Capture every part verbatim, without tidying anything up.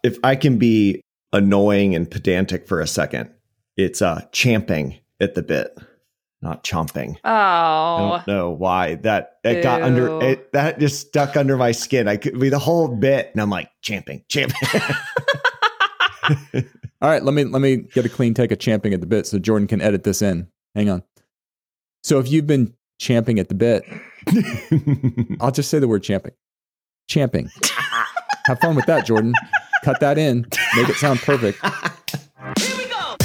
If I can be annoying and pedantic for a second, it's uh, champing at the bit, not chomping. Oh, I don't know why that it got under it. That just stuck under my skin. I could be the whole bit, and I'm like champing, champing. All right, let me let me get a clean take of champing at the bit so Jordan can edit this in. Hang on. So if you've been champing at the bit, I'll just say the word champing. Champing. Have fun with that, Jordan. Cut that in. Make it sound perfect. Here we go.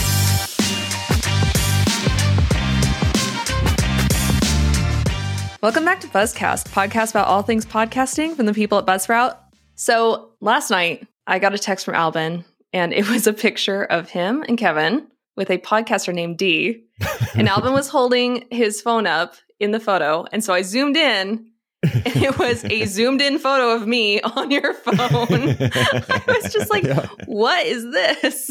Welcome back to Buzzcast, podcast about all things podcasting from the people at Buzzsprout. So last night, I got a text from Albin, and it was a picture of him and Kevin with a podcaster named D. And Albin was holding his phone up in the photo. And so I zoomed in, and it was a zoomed in photo of me on your phone. I was just like, yeah. What is this?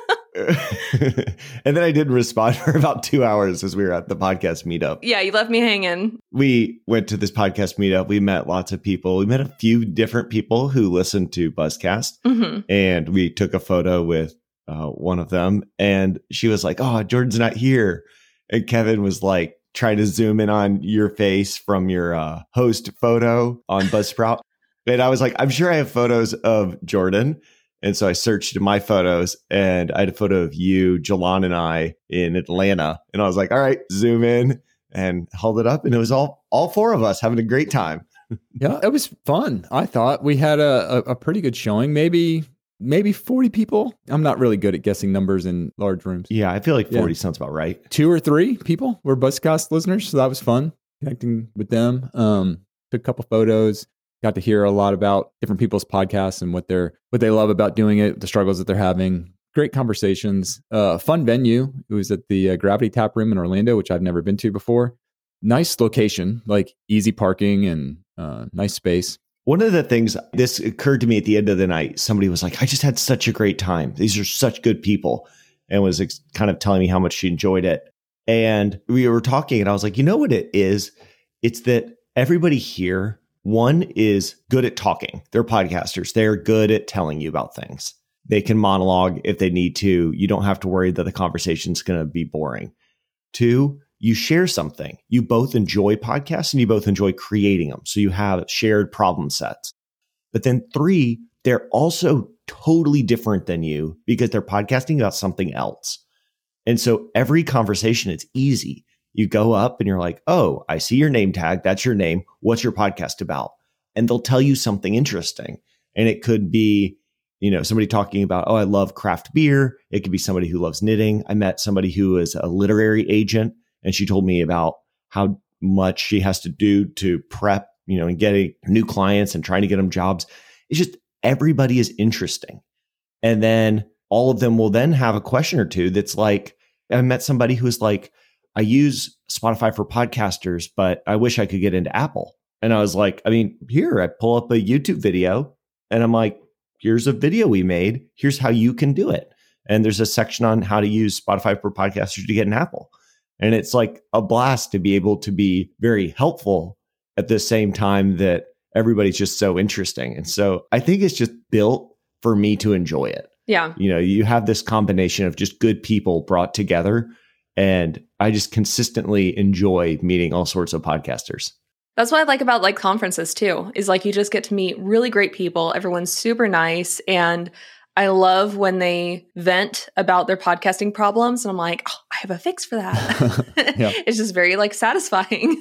And then I didn't respond for about two hours as we were at the podcast meetup. Yeah, you left me hanging. We went to this podcast meetup. We met lots of people. We met a few different people who listened to Buzzcast. Mm-hmm. And we took a photo with uh, one of them. And she was like, oh, Jordan's not here. And Kevin was like, trying to zoom in on your face from your uh, host photo on Buzzsprout. And I was like, I'm sure I have photos of Jordan. And so I searched my photos and I had a photo of you, Jalon, and I in Atlanta. And I was like, all right, zoom in and held it up. And it was all all four of us having a great time. Yeah, it was fun. I thought we had a, a, a pretty good showing. Maybe maybe forty people. I'm not really good at guessing numbers in large rooms. Yeah, I feel like forty yeah. sounds about right. Two or three people were Buzzcast listeners. So that was fun connecting with them. Um, took a couple photos. Got to hear a lot about different people's podcasts and what they're what they love about doing it, the struggles that they're having. Great conversations. Uh, fun venue. It was at the uh, Gravity Tap Room in Orlando, which I've never been to before. Nice location, like easy parking and uh, nice space. One of the things, this occurred to me at the end of the night. Somebody was like, I just had such a great time. These are such good people. And was ex- kind of telling me how much she enjoyed it. And we were talking and I was like, you know what it is? It's that everybody here, one is good at talking. They're podcasters. They're good at telling you about things. They can monologue if they need to. You don't have to worry that the conversation's going to be boring. Two, you share something. You both enjoy podcasts and you both enjoy creating them. So you have shared problem sets. But then three, they're also totally different than you because they're podcasting about something else. And so every conversation, it's easy. You go up and you're like, oh, I see your name tag. That's your name. What's your podcast about? And they'll tell you something interesting. And it could be, you know, somebody talking about, oh, I love craft beer. It could be somebody who loves knitting. I met somebody who is a literary agent. And she told me about how much she has to do to prep, you know, and getting new clients and trying to get them jobs. It's just everybody is interesting. And then all of them will then have a question or two that's like, I met somebody who was like, I use Spotify for podcasters, but I wish I could get into Apple. And I was like, I mean, here, I pull up a YouTube video and I'm like, here's a video we made. Here's how you can do it. And there's a section on how to use Spotify for podcasters to get an Apple. And it's like a blast to be able to be very helpful at the same time that everybody's just so interesting. And so I think it's just built for me to enjoy it. Yeah. You know, you have this combination of just good people brought together. And I just consistently enjoy meeting all sorts of podcasters. That's what I like about like conferences too, is like you just get to meet really great people. Everyone's super nice. And I love when they vent about their podcasting problems. And I'm like, oh, I have a fix for that. Yeah. It's just very like satisfying.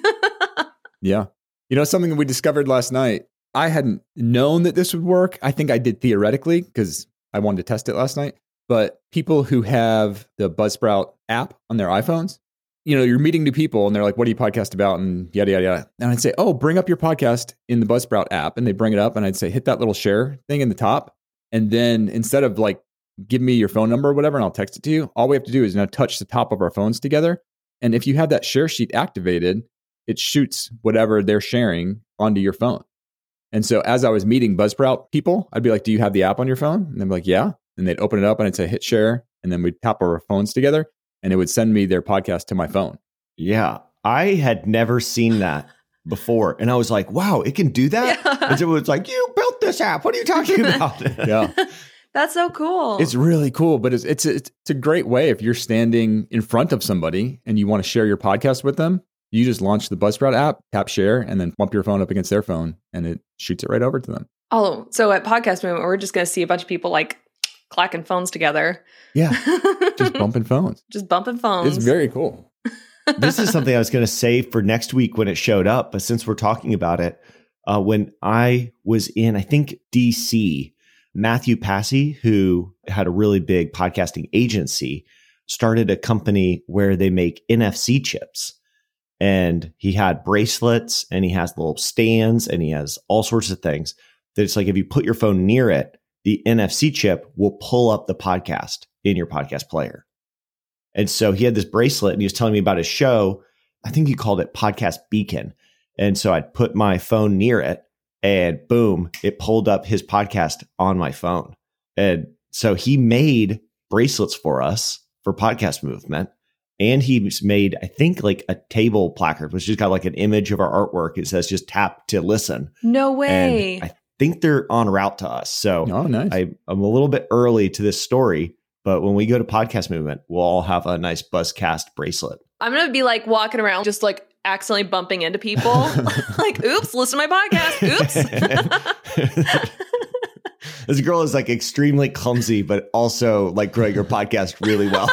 Yeah. You know, something that we discovered last night, I hadn't known that this would work. I think I did theoretically because I wanted to test it last night. But people who have the Buzzsprout app on their iPhones, you know, you're meeting new people and they're like, what do you podcast about? And yada, yada, yada. And I'd say, oh, bring up your podcast in the Buzzsprout app. And they bring it up and I'd say, hit that little share thing in the top. And then instead of like, give me your phone number or whatever, and I'll text it to you, all we have to do is now touch the top of our phones together. And if you have that share sheet activated, it shoots whatever they're sharing onto your phone. And so as I was meeting Buzzsprout people, I'd be like, do you have the app on your phone? And they'd be like, yeah. And they'd open it up and I'd say, hit share. And then we'd tap our phones together and it would send me their podcast to my phone. Yeah. I had never seen that before. And I was like, wow, it can do that? Yeah. And so it was like, you built this app. What are you talking about? Yeah. That's so cool. It's really cool, but it's, it's it's it's a great way if you're standing in front of somebody and you want to share your podcast with them. You just launch the Buzzsprout app, tap share, and then bump your phone up against their phone, and it shoots it right over to them. Oh, so at Podcast Movement, we're just going to see a bunch of people like clacking phones together. Yeah, just bumping phones. Just bumping phones. It's very cool. This is something I was going to save for next week when it showed up, but since we're talking about it, uh, when I was in, I think, D C, Matthew Passy, who had a really big podcasting agency, started a company where they make N F C chips. And he had bracelets and he has little stands and he has all sorts of things that it's like if you put your phone near it, the N F C chip will pull up the podcast in your podcast player. And so he had this bracelet and he was telling me about his show. I think he called it Podcast Beacon. And so I'd put my phone near it and boom, it pulled up his podcast on my phone. And so he made bracelets for us for Podcast Movement. And he's made, I think, like a table placard, which just got like an image of our artwork. It says just tap to listen. No way. And I think they're en route to us. So oh, nice. I, I'm a little bit early to this story, but when we go to Podcast Movement, we'll all have a nice Buzzcast bracelet. I'm going to be like walking around just like accidentally bumping into people. Like, oops, listen to my podcast. Oops. This girl is like extremely clumsy, but also like growing your podcast really well.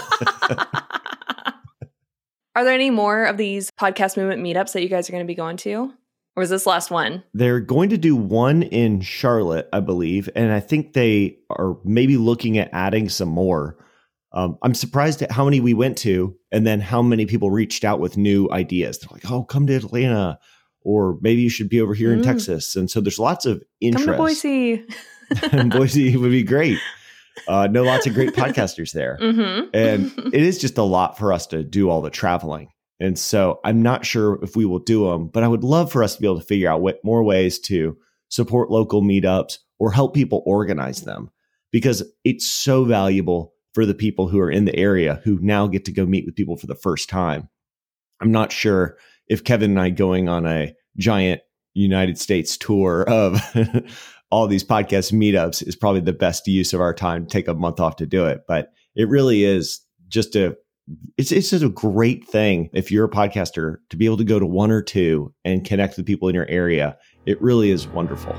Are there any more of these Podcast Movement meetups that you guys are going to be going to? Or is this last one? They're going to do one in Charlotte, I believe. And I think they are maybe looking at adding some more. Um, I'm surprised at how many we went to and then how many people reached out with new ideas. They're like, oh, come to Atlanta, or maybe you should be over here mm. in Texas. And so there's lots of interest. Come to Boise. Boise would be great. Uh, know lots of great podcasters there. Mm-hmm. And it is just a lot for us to do all the traveling. And so I'm not sure if we will do them, but I would love for us to be able to figure out what more ways to support local meetups or help people organize them, because it's so valuable for the people who are in the area who now get to go meet with people for the first time. I'm not sure if Kevin and I going on a giant United States tour of all these podcast meetups is probably the best use of our time. Take a month off to do it, but it really is just a it's it's just a great thing if you're a podcaster to be able to go to one or two and connect with people in your area. It really is wonderful.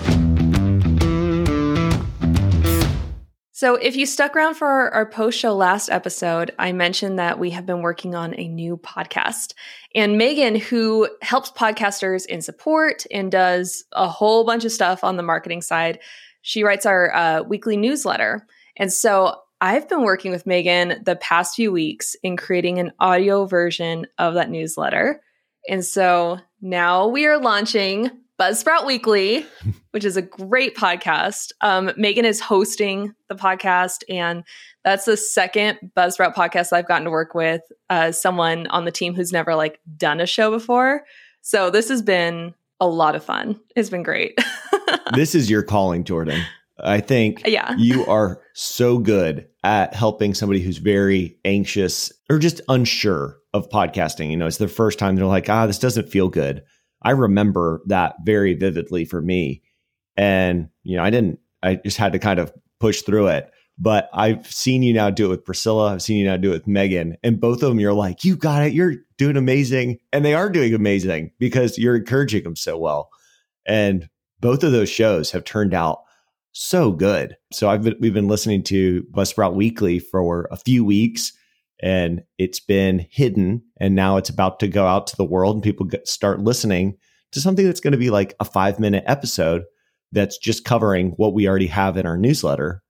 So if you stuck around for our, our post-show last episode, I mentioned that we have been working on a new podcast. And Megan, who helps podcasters in support and does a whole bunch of stuff on the marketing side, she writes our uh, weekly newsletter. And so I've been working with Megan the past few weeks in creating an audio version of that newsletter. And so now we are launching Buzzsprout Weekly, which is a great podcast. Um, Megan is hosting the podcast, and that's the second Buzzsprout podcast I've gotten to work with uh, someone on the team who's never like done a show before. So this has been a lot of fun. It's been great. This is your calling, Jordan. I think yeah. You are so good at helping somebody who's very anxious or just unsure of podcasting. You know, it's their first time. They're like, ah, this doesn't feel good. I remember that very vividly for me. And, you know, I didn't, I just had to kind of push through it. But I've seen you now do it with Priscilla. I've seen you now do it with Megan. And both of them, you're like, you got it. You're doing amazing. And they are doing amazing because you're encouraging them so well. And both of those shows have turned out so good. So I've been, we've been listening to Buzzsprout Weekly for a few weeks. And it's been hidden, and now it's about to go out to the world, and people get, start listening to something that's going to be like a five minute episode that's just covering what we already have in our newsletter.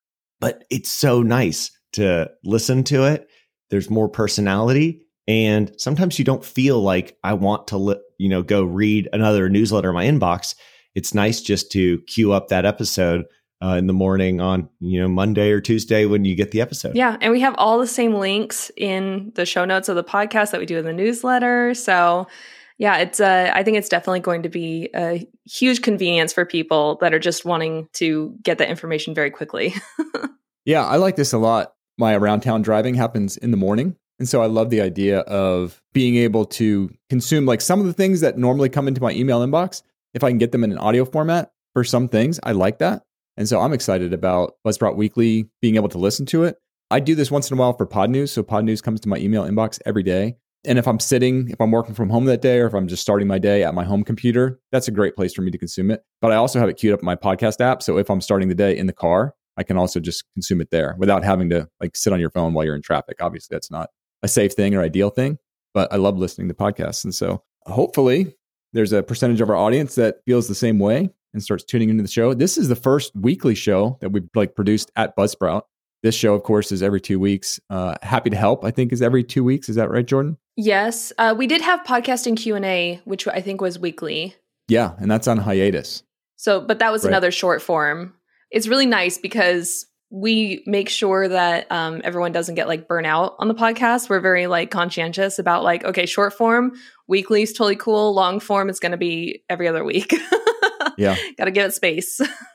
But it's so nice to listen to it. There's more personality, and sometimes you don't feel like I want to, li- you know, go read another newsletter in my inbox. It's nice just to queue up that episode Uh, in the morning on, you know, Monday or Tuesday when you get the episode. Yeah. And we have all the same links in the show notes of the podcast that we do in the newsletter. So yeah, it's uh, I think it's definitely going to be a huge convenience for people that are just wanting to get that information very quickly. Yeah, I like this a lot. My around town driving happens in the morning. And so I love the idea of being able to consume like some of the things that normally come into my email inbox. If I can get them in an audio format for some things, I like that. And so I'm excited about Buzzsprout Weekly, being able to listen to it. I do this once in a while for Pod News. So Pod News comes to my email inbox every day. And if I'm sitting, if I'm working from home that day, or if I'm just starting my day at my home computer, that's a great place for me to consume it. But I also have it queued up in my podcast app. So if I'm starting the day in the car, I can also just consume it there without having to like sit on your phone while you're in traffic. Obviously, that's not a safe thing or ideal thing, but I love listening to podcasts. And so hopefully there's a percentage of our audience that feels the same way and starts tuning into the show. This is the first weekly show that we've like produced at Buzzsprout. This show, of course, is every two weeks. Uh, Happy to Help, I think, is every two weeks. Is that right, Jordan? Yes. Uh, we did have podcasting Q and A, which I think was weekly. Yeah, and that's on hiatus. So, but that was Right. another short form. It's really nice because we make sure that um, everyone doesn't get like burnout on the podcast. We're very like conscientious about like, okay, short form, weekly is totally cool. Long form is going to be every other week. Yeah. Got to give it space.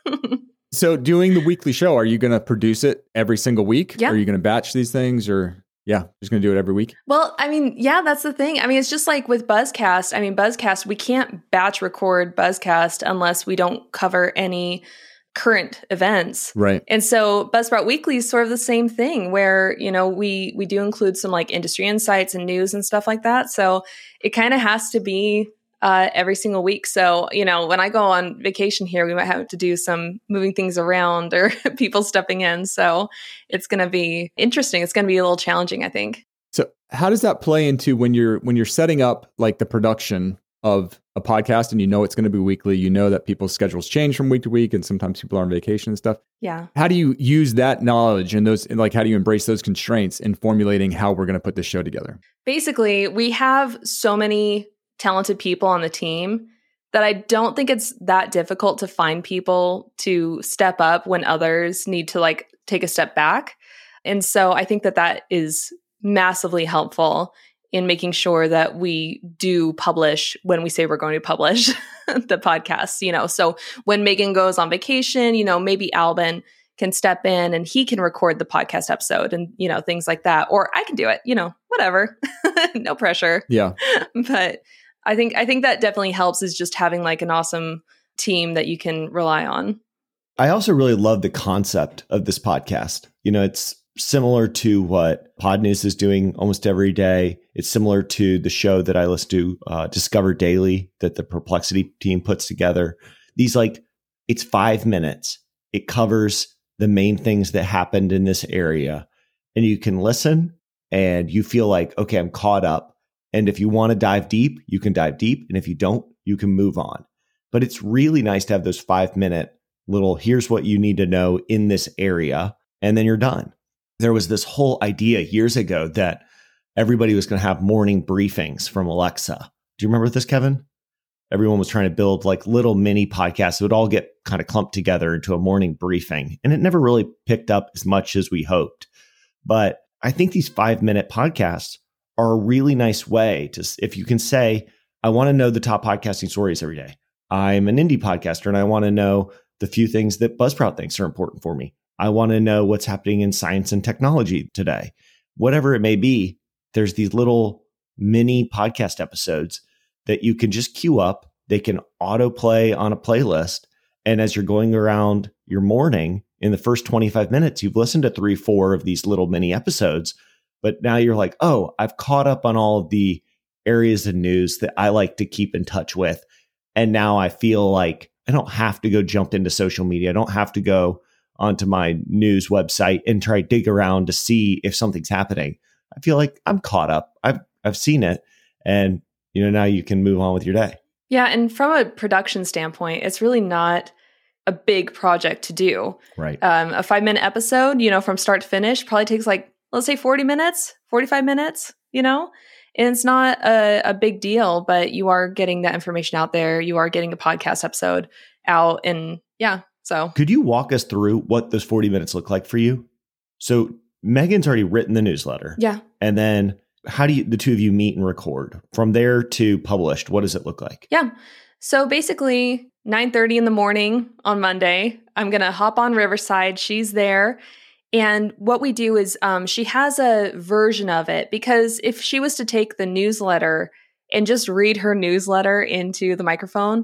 So doing the weekly show, are you going to produce it every single week? Yeah. Are you going to batch these things or, yeah, just going to do it every week? Well, I mean, yeah, that's the thing. I mean, it's just like with Buzzcast. I mean, Buzzcast, we can't batch record Buzzcast unless we don't cover any current events. Right. And so Buzzsprout Weekly is sort of the same thing where, you know, we we do include some like industry insights and news and stuff like that. So it kind of has to be uh, every single week. So, you know, when I go on vacation here, we might have to do some moving things around or people stepping in. So it's going to be interesting. It's going to be a little challenging, I think. So how does that play into when you're when you're setting up like the production of a podcast and you know it's going to be weekly, you know that people's schedules change from week to week and sometimes people are on vacation and stuff. Yeah. How do you use that knowledge and those, and like, how do you embrace those constraints in formulating how we're going to put this show together? Basically, we have so many talented people on the team that I don't think it's that difficult to find people to step up when others need to like take a step back. And so I think that that is massively helpful in making sure that we do publish when we say we're going to publish the podcast, you know. So when Megan goes on vacation, you know, maybe Albin can step in and he can record the podcast episode and, you know, things like that. Or I can do it, you know, whatever. No pressure. Yeah. But I think I think that definitely helps is just having like an awesome team that you can rely on. I also really love the concept of this podcast. You know, it's similar to what Pod News is doing almost every day. It's similar to the show that I listen to, uh, Discover Daily, that the Perplexity team puts together. These like, it's five minutes. It covers the main things that happened in this area. And you can listen and you feel like, okay, I'm caught up. And if you want to dive deep, you can dive deep. And if you don't, you can move on. But it's really nice to have those five minute little, here's what you need to know in this area. And then you're done. There was this whole idea years ago that everybody was going to have morning briefings from Alexa. Do you remember this, Kevin? Everyone was trying to build like little mini podcasts that would all get kind of clumped together into a morning briefing. And it never really picked up as much as we hoped. But I think these five minute podcasts are a really nice way to, if you can say, I want to know the top podcasting stories every day. I'm an indie podcaster and I want to know the few things that Buzzsprout thinks are important for me. I want to know what's happening in science and technology today. Whatever it may be, there's these little mini podcast episodes that you can just queue up. They can autoplay on a playlist. And as you're going around your morning, in the first twenty-five minutes, you've listened to three, four of these little mini episodes. But now you're like, oh, I've caught up on all of the areas of news that I like to keep in touch with. And now I feel like I don't have to go jump into social media. I don't have to go onto my news website and try to dig around to see if something's happening. I feel like I'm caught up. I've I've seen it. And, you know, now you can move on with your day. Yeah. And from a production standpoint, it's really not a big project to do. Right. Um, a five minute episode, you know, from start to finish probably takes like, let's say forty minutes, forty-five minutes, you know, and it's not a, a big deal, but you are getting that information out there. You are getting a podcast episode out. And yeah, so. Could you walk us through what those forty minutes look like for you? So Megan's already written the newsletter. Yeah. And then how do you, the two of you meet and record? From there to published, what does it look like? Yeah. So basically nine thirty in the morning on Monday, I'm going to hop on Riverside. She's there. And what we do is um, she has a version of it, because if she was to take the newsletter and just read her newsletter into the microphone,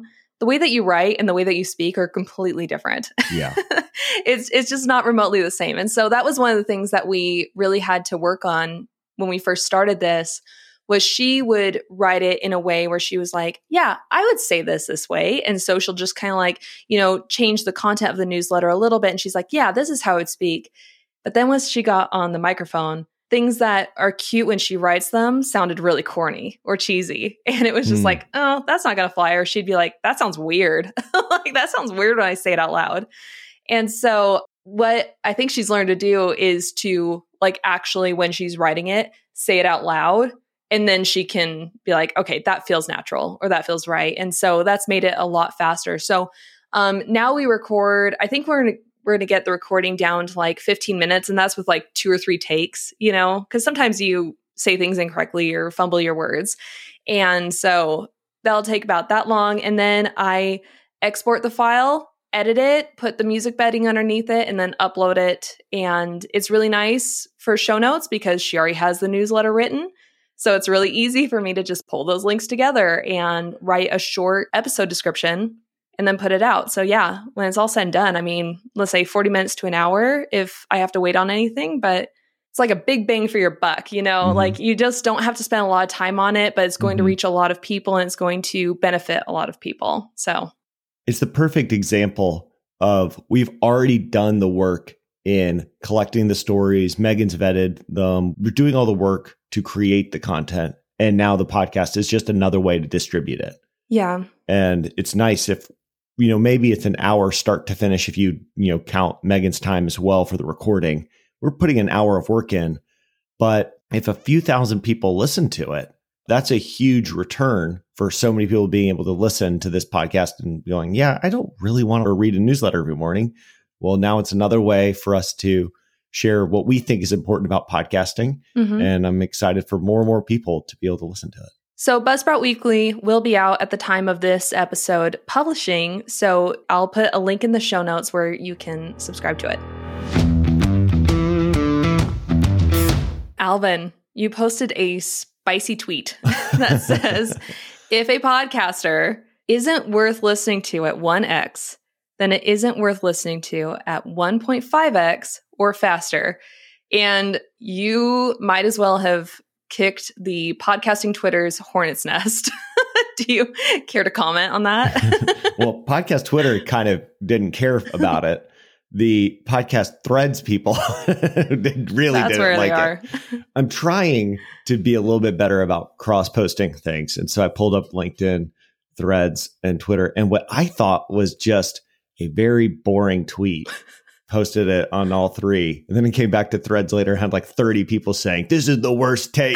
the way that you write and the way that you speak are completely different. Yeah. it's it's just not remotely the same. And so that was one of the things that we really had to work on when we first started this, was she would write it in a way where she was like, yeah, I would say this this way. And so she'll just kind of like, you know, change the content of the newsletter a little bit. And she's like, yeah, this is how I would speak. But then once she got on the microphone, things that are cute when she writes them sounded really corny or cheesy. And it was just mm. like, oh, that's not going to fly. Or she'd be like, that sounds weird. Like, that sounds weird when I say it out loud. And so what I think she's learned to do is to like actually, when she's writing it, say it out loud. And then she can be like, okay, that feels natural or that feels right. And so that's made it a lot faster. So um, now we record, I think we're going to we're going to get the recording down to like fifteen minutes. And that's with like two or three takes, you know, because sometimes you say things incorrectly or fumble your words. And so that'll take about that long. And then I export the file, edit it, put the music bedding underneath it, and then upload it. And it's really nice for show notes because she already has the newsletter written. So it's really easy for me to just pull those links together and write a short episode description and then put it out. So yeah, when it's all said and done, I mean, let's say forty minutes to an hour if I have to wait on anything, but it's like a big bang for your buck, you know, mm-hmm. like you just don't have to spend a lot of time on it, but it's going mm-hmm. to reach a lot of people and it's going to benefit a lot of people. So it's the perfect example of we've already done the work in collecting the stories. Megan's vetted them. We're doing all the work to create the content. And now the podcast is just another way to distribute it. Yeah. And it's nice if, you know, maybe it's an hour start to finish if you, you know, count Megan's time as well for the recording. We're putting an hour of work in. But if a few thousand people listen to it, that's a huge return for so many people being able to listen to this podcast and going, yeah, I don't really want to read a newsletter every morning. Well, now it's another way for us to share what we think is important about podcasting. Mm-hmm. And I'm excited for more and more people to be able to listen to it. So Buzzsprout Weekly will be out at the time of this episode publishing. So I'll put a link in the show notes where you can subscribe to it. Alvin, you posted a spicy tweet that says, if a podcaster isn't worth listening to at one x, then it isn't worth listening to at one point five x or faster. And you might as well have kicked the podcasting Twitter's hornet's nest. Do you care to comment on that? Well, podcast Twitter kind of didn't care about it. The podcast Threads people really That's didn't where like they are. it. I'm trying to be a little bit better about cross-posting things. And so I pulled up LinkedIn, Threads, and Twitter. And what I thought was just a very boring tweet, posted it on all three. And then it came back to Threads later, had like thirty people saying, this is the worst take.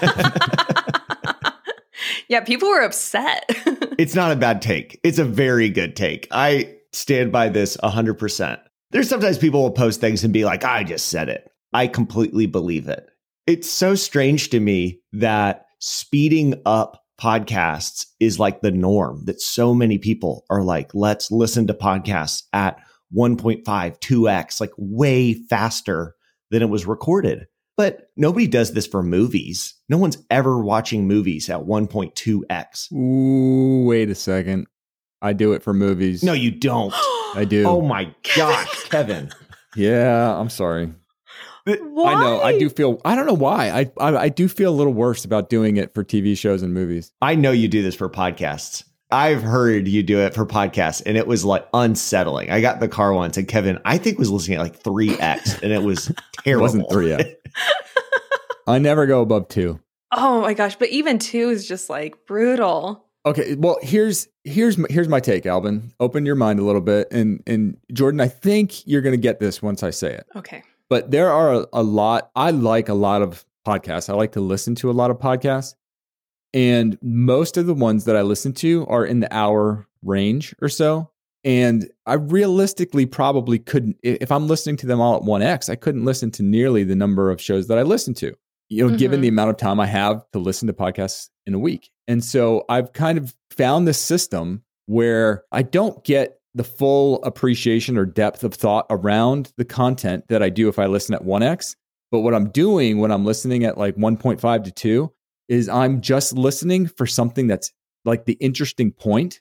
Yeah, people were upset. It's not a bad take. It's a very good take. I stand by this one hundred percent. There's sometimes people will post things and be like, I just said it. I completely believe it. It's so strange to me that speeding up podcasts is like the norm, that so many people are like, let's listen to podcasts at one point five, two x, like way faster than it was recorded. But nobody does this for movies. No one's ever watching movies at one point two x. Ooh, wait a second. I do it for movies. No, you don't. I do. Oh my gosh, Kevin. Yeah, I'm sorry. Why? I know. I do feel, I don't know why. I, I I do feel a little worse about doing it for T V shows and movies. I know you do this for podcasts. I've heard you do it for podcasts, and it was like unsettling. I got in the car once, and Kevin, I think, was listening at like three x, and it was terrible. It wasn't three x. I never go above two. Oh my gosh. But even two is just like brutal. Okay, well, here's here's my, here's my take, Alvin. Open your mind a little bit. And, and Jordan, I think you're going to get this once I say it. Okay. But there are a, a lot, I like a lot of podcasts. I like to listen to a lot of podcasts. And most of the ones that I listen to are in the hour range or so. And I realistically probably couldn't, if I'm listening to them all at one x, I couldn't listen to nearly the number of shows that I listen to, you know, mm-hmm. given the amount of time I have to listen to podcasts in a week. And so I've kind of found this system where I don't get the full appreciation or depth of thought around the content that I do if I listen at one x. But what I'm doing when I'm listening at like one point five to two is I'm just listening for something that's like the interesting point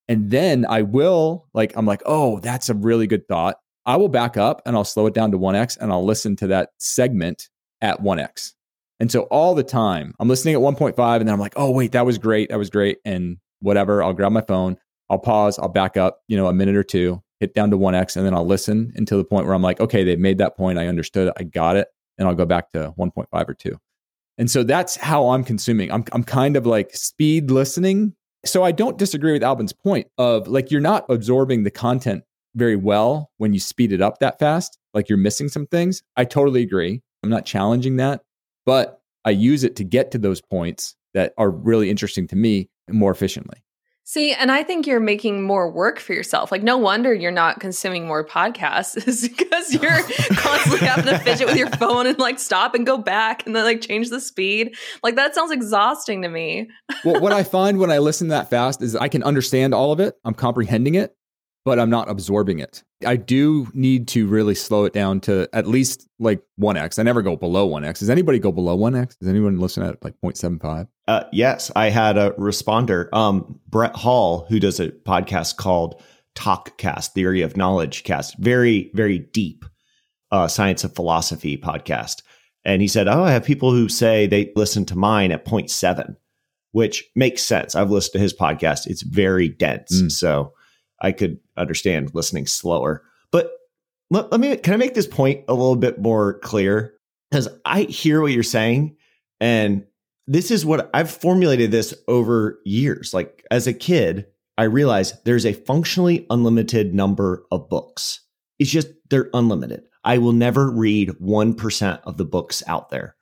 And then I will, like, I'm like, oh, that's a really good thought. I will back up and I'll slow it down to one X and I'll listen to that segment at one X. And so all the time I'm listening at one point five and then I'm like, oh, wait, that was great. That was great. And whatever, I'll grab my phone, I'll pause, I'll back up, you know, a minute or two, hit down to one X, and then I'll listen until the point where I'm like, okay, they've made that point. I understood it. I got it. And I'll go back to one point five or two. And so that's how I'm consuming. I'm I'm kind of like speed listening. So I don't disagree with Albin's point of like, you're not absorbing the content very well when you speed it up that fast. Like you're missing some things. I totally agree. I'm not challenging that, but I use it to get to those points that are really interesting to me more efficiently. See, and I think you're making more work for yourself. Like, no wonder you're not consuming more podcasts is because you're constantly having to fidget with your phone and like stop and go back and then like change the speed. Like, that sounds exhausting to me. Well, what I find when I listen that fast is I can understand all of it. I'm comprehending it, but I'm not absorbing it. I do need to really slow it down to at least like one X. I never go below one X. Does anybody go below one X? Does anyone listen at like zero point seven five? Uh, yes, I had a responder. Um, Brett Hall, who does a podcast called TalkCast, Theory of Knowledge Cast, very, very deep uh, science of philosophy podcast. And he said, oh, I have people who say they listen to mine at zero point seven, which makes sense. I've listened to his podcast. It's very dense. Mm. So I could understand listening slower. But let, let me, can I make this point a little bit more clear? Because I hear what you're saying, and this is what I've formulated this over years. Like as a kid, I realized there's a functionally unlimited number of books. It's just, they're unlimited. I will never read one percent of the books out there.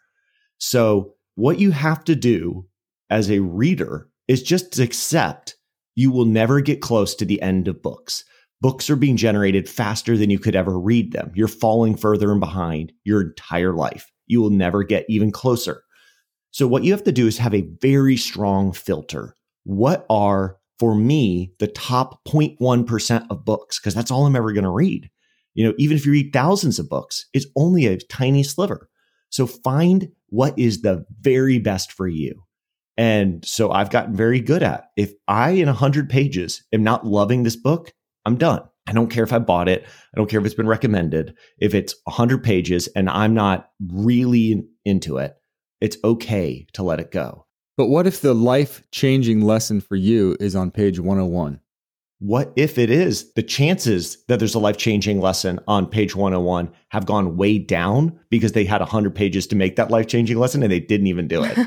So what you have to do as a reader is just to accept you will never get close to the end of books. Books are being generated faster than you could ever read them. You're falling further and behind your entire life. You will never get even closer. So what you have to do is have a very strong filter. What are, for me, the top zero point one percent of books? Because that's all I'm ever going to read. You know, even if you read thousands of books, it's only a tiny sliver. So find what is the very best for you. And so I've gotten very good at, if I in one hundred pages am not loving this book, I'm done. I don't care if I bought it. I don't care if it's been recommended. If it's one hundred pages and I'm not really into it, it's okay to let it go. But what if the life-changing lesson for you is on page one oh one? What if it is? The chances that there's a life-changing lesson on page one oh one have gone way down because they had one hundred pages to make that life-changing lesson and they didn't even do it.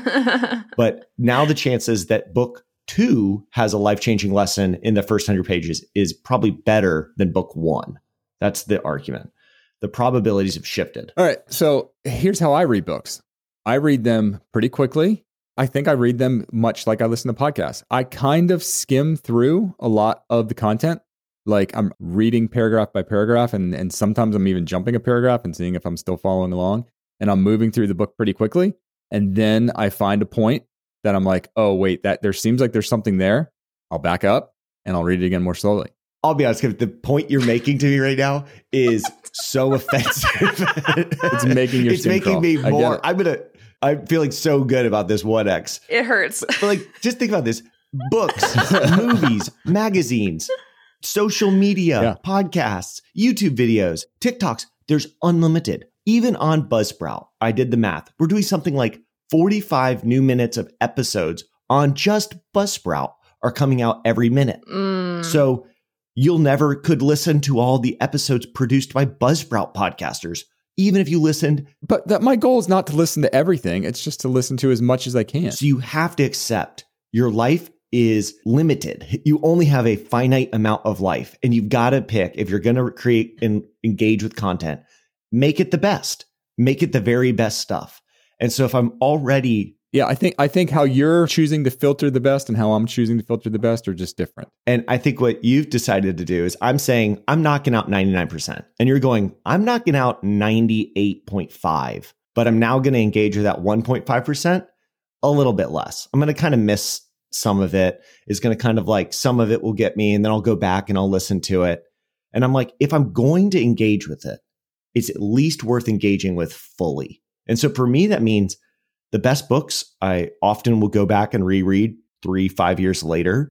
But now the chances that book two has a life-changing lesson in the first one hundred pages is probably better than book one. That's the argument. The probabilities have shifted. All right. So here's how I read books. I read them pretty quickly. I think I read them much like I listen to podcasts. I kind of skim through a lot of the content. Like I'm reading paragraph by paragraph, and, and sometimes I'm even jumping a paragraph and seeing if I'm still following along. And I'm moving through the book pretty quickly. And then I find a point that I'm like, oh, wait, that there seems like there's something there. I'll back up and I'll read it again more slowly. I'll be honest, the point you're making to me right now is so offensive. It's making your It's making crawl. me more. I'm going to. I'm feeling so good about this one X. It hurts. But, but like, just think about this. Books, movies, magazines, social media, yeah. podcasts, YouTube videos, TikToks. There's unlimited. Even on Buzzsprout, I did the math. We're doing something like forty-five new minutes of episodes on just Buzzsprout are coming out every minute. Mm. So you'll never could listen to all the episodes produced by Buzzsprout podcasters. Even if you listened. But that my goal is not to listen to everything. It's just to listen to as much as I can. So you have to accept your life is limited. You only have a finite amount of life, and you've got to pick, if you're going to create and engage with content, make it the best, make it the very best stuff. And so if I'm already Yeah, I think I think how you're choosing to filter the best and how I'm choosing to filter the best are just different. And I think what you've decided to do is I'm saying I'm knocking out ninety-nine percent. And you're going, I'm knocking out ninety-eight point five, but I'm now going to engage with that one point five percent a little bit less. I'm going to kind of miss some of it. It's going to kind of like some of it will get me, and then I'll go back and I'll listen to it. And I'm like, if I'm going to engage with it, it's at least worth engaging with fully. And so for me, that means the best books, I often will go back and reread three, five years later.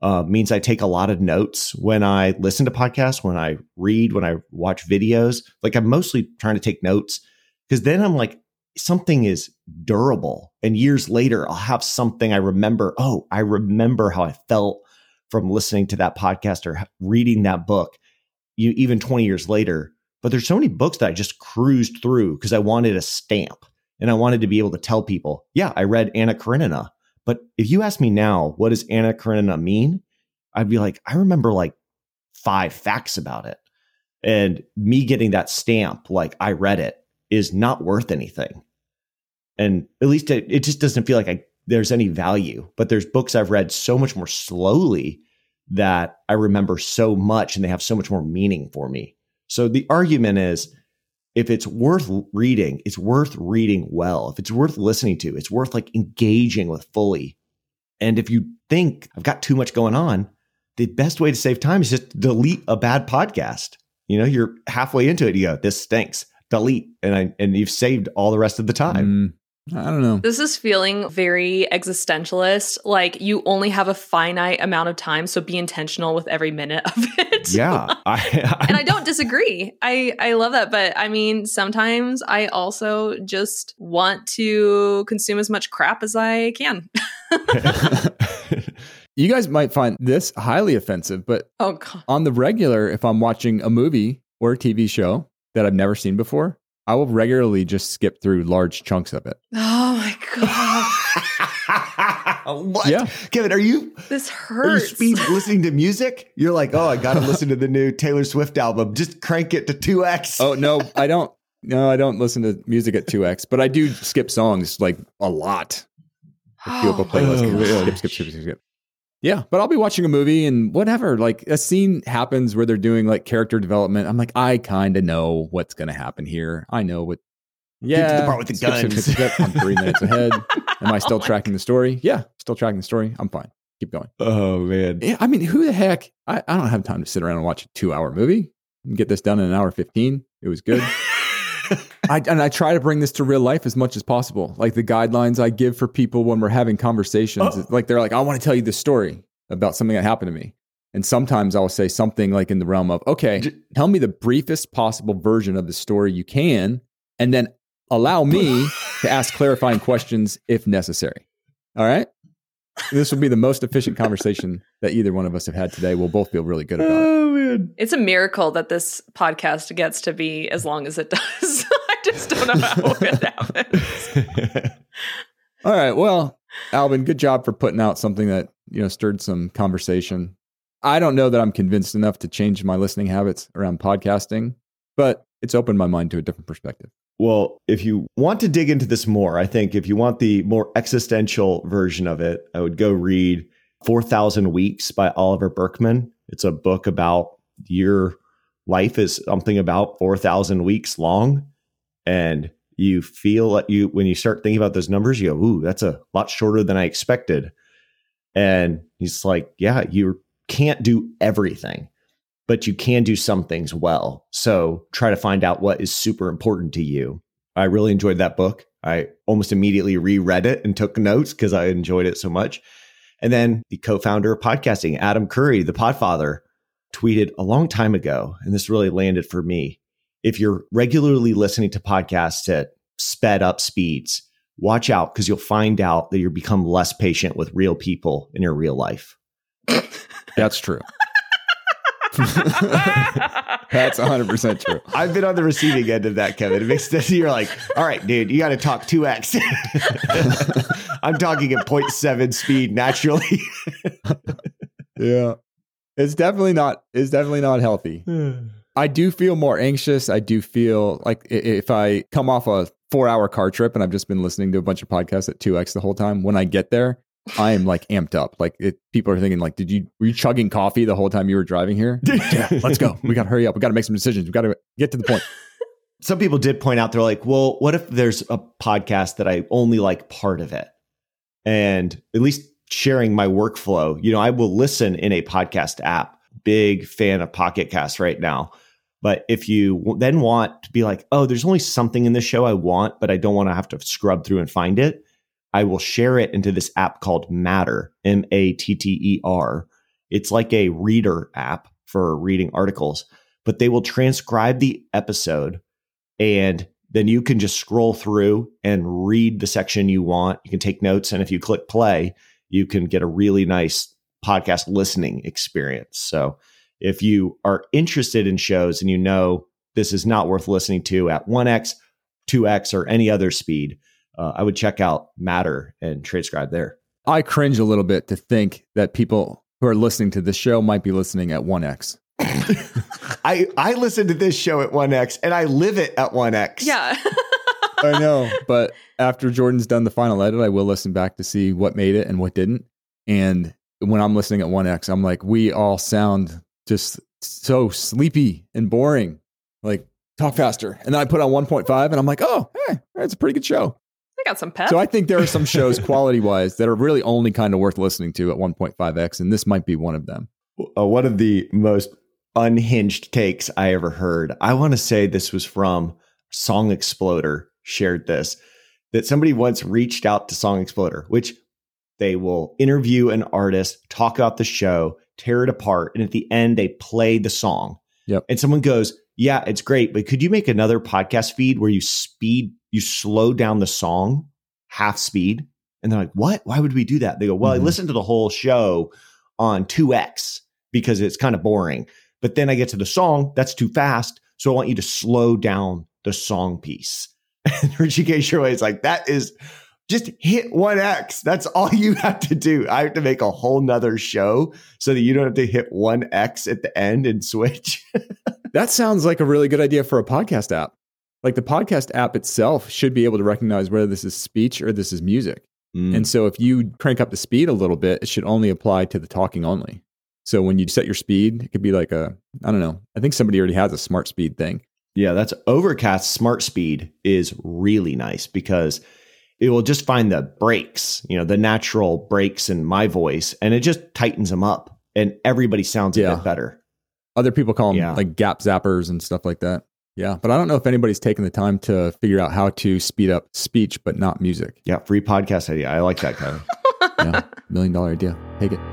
Uh, means I take a lot of notes when I listen to podcasts, when I read, when I watch videos. Like I'm mostly trying to take notes because then I'm like, something is durable. And years later, I'll have something I remember. Oh, I remember how I felt from listening to that podcast or reading that book, you, even twenty years later. But there's so many books that I just cruised through because I wanted a stamp and I wanted to be able to tell people, yeah, I read Anna Karenina. But if you ask me now, what does Anna Karenina mean? I'd be like, I remember like five facts about it. And me getting that stamp, like I read it, is not worth anything. And at least it, it just doesn't feel like I, there's any value. But there's books I've read so much more slowly that I remember so much and they have so much more meaning for me. So the argument is, if it's worth reading, it's worth reading well. If it's worth listening to, it's worth like engaging with fully. And if you think I've got too much going on, the best way to save time is just delete a bad podcast. You know, you're halfway into it. You go, this stinks. Delete. And I, and you've saved all the rest of the time. Mm, I don't know. This is feeling very existentialist. Like you only have a finite amount of time, so be intentional with every minute of it. Yeah. I, and I don't disagree. I, I love that. But I mean, sometimes I also just want to consume as much crap as I can. You guys might find this highly offensive, but oh, God. On the regular, if I'm watching a movie or a T V show that I've never seen before, I will regularly just skip through large chunks of it. Oh my God. What? Yeah. Kevin, are you, this are you hurts. speed listening to music? You're like, oh, I got to listen to the new Taylor Swift album. Just crank it to two X. Oh, no, I don't. No, I don't listen to music at two X, but I do skip songs like a lot. I queue up a playlist. Oh, skip, skip, skip, skip, skip. Yeah, but I'll be watching a movie and whatever, like a scene happens where they're doing like character development. I'm like, I kind of know what's going to happen here. I know what. Yeah. Get to the part with the skip, guns. skip, skip, skip. I'm three minutes ahead. Am I still tracking the story? Yeah, still tracking the story. I'm fine. Keep going. Oh, man. Yeah, I mean, who the heck? I, I don't have time to sit around and watch a two hour movie and get this done in an hour fifteen. It was good. I, and I try to bring this to real life as much as possible. Like the guidelines I give for people when we're having conversations, Oh. like they're like, I want to tell you this story about something that happened to me. And sometimes I'll say something like in the realm of, okay, tell me the briefest possible version of the story you can, and then allow me to ask clarifying questions if necessary. All right? This will be the most efficient conversation that either one of us have had today. We'll both feel really good about it. Oh, man. It's a miracle that this podcast gets to be as long as it does. I just don't know how it happens. All right. Well, Alvin, good job for putting out something that, you know, stirred some conversation. I don't know that I'm convinced enough to change my listening habits around podcasting, but it's opened my mind to a different perspective. Well, if you want to dig into this more, I think if you want the more existential version of it, I would go read four thousand Weeks by Oliver Burkeman. It's a book about your life is something about four thousand weeks long. And you feel like you, when you start thinking about those numbers, you go, ooh, that's a lot shorter than I expected. And he's like, yeah, you can't do everything, but you can do some things well. So try to find out what is super important to you. I really enjoyed that book. I almost immediately reread it and took notes because I enjoyed it so much. And then the co-founder of podcasting, Adam Curry, the Podfather, tweeted a long time ago, and this really landed for me. If you're regularly listening to podcasts at sped up speeds, watch out because you'll find out that you become less patient with real people in your real life. That's true. That's one hundred percent true. I've been on the receiving end of that, Kevin. It makes sense. You're like, all right, dude, you got to talk two X. I'm talking at zero point seven speed naturally. Yeah. It's definitely not, it's definitely not healthy. I do feel more anxious. I do feel like if I come off a four hour car trip and I've just been listening to a bunch of podcasts at two X the whole time, when I get there, I am like amped up. Like it, people are thinking like, did you, were you chugging coffee the whole time you were driving here? Yeah, let's go. We got to hurry up. We got to make some decisions. We got to get to the point. Some people did point out, they're like, well, what if there's a podcast that I only like part of it? And at least sharing my workflow, you know, I will listen in a podcast app. Big fan of Pocket Cast right now. But if you then want to be like, oh, there's only something in this show I want, but I don't want to have to scrub through and find it, I will share it into this app called Matter, M A T T E R. It's like a reader app for reading articles, but they will transcribe the episode and then you can just scroll through and read the section you want. You can take notes. And if you click play, you can get a really nice podcast listening experience. So if you are interested in shows and you know this is not worth listening to at one X, two X, or any other speed, uh, I would check out Matter and transcribe there. I cringe a little bit to think that people who are listening to this show might be listening at one X. I, I listen to this show at one X and I live it at one X. Yeah. I know, but after Jordan's done the final edit, I will listen back to see what made it and what didn't. And when I'm listening at one X, I'm like, we all sound just so sleepy and boring. Like, talk faster. And then I put on one point five and I'm like, oh, hey, that's a pretty good show. I got some pep. So I think there are some shows quality wise that are really only kind of worth listening to at one point five X. And this might be one of them. Uh, one of the most unhinged takes I ever heard. I want to say this was from Song Exploder shared this, that somebody once reached out to Song Exploder, which they will interview an artist, talk about the show, tear it apart. And at the end, they play the song. Yep. And someone goes, yeah, it's great, but could you make another podcast feed where you speed, you slow down the song half speed? And they're like, what? Why would we do that? They go, well, mm-hmm. I listened to the whole show on two X because it's kind of boring. But then I get to the song, that's too fast. So I want you to slow down the song piece. And Hrishikesh Hirway is like, that is just hit one X. That's all you have to do. I have to make a whole nother show so that you don't have to hit one X at the end and switch. That sounds like a really good idea for a podcast app. Like the podcast app itself should be able to recognize whether this is speech or this is music. Mm. And so if you crank up the speed a little bit, it should only apply to the talking only. So when you set your speed, it could be like a, I don't know. I think somebody already has a smart speed thing. Yeah, that's Overcast Smart Speed is really nice because it will just find the breaks, you know, the natural breaks in my voice, and it just tightens them up and everybody sounds yeah. a bit better. Other people call them yeah. like gap zappers and stuff like that. Yeah. But I don't know if anybody's taken the time to figure out how to speed up speech, but not music. Yeah. Free podcast idea. I like that, Kevin. Yeah. Million dollar idea. Take it.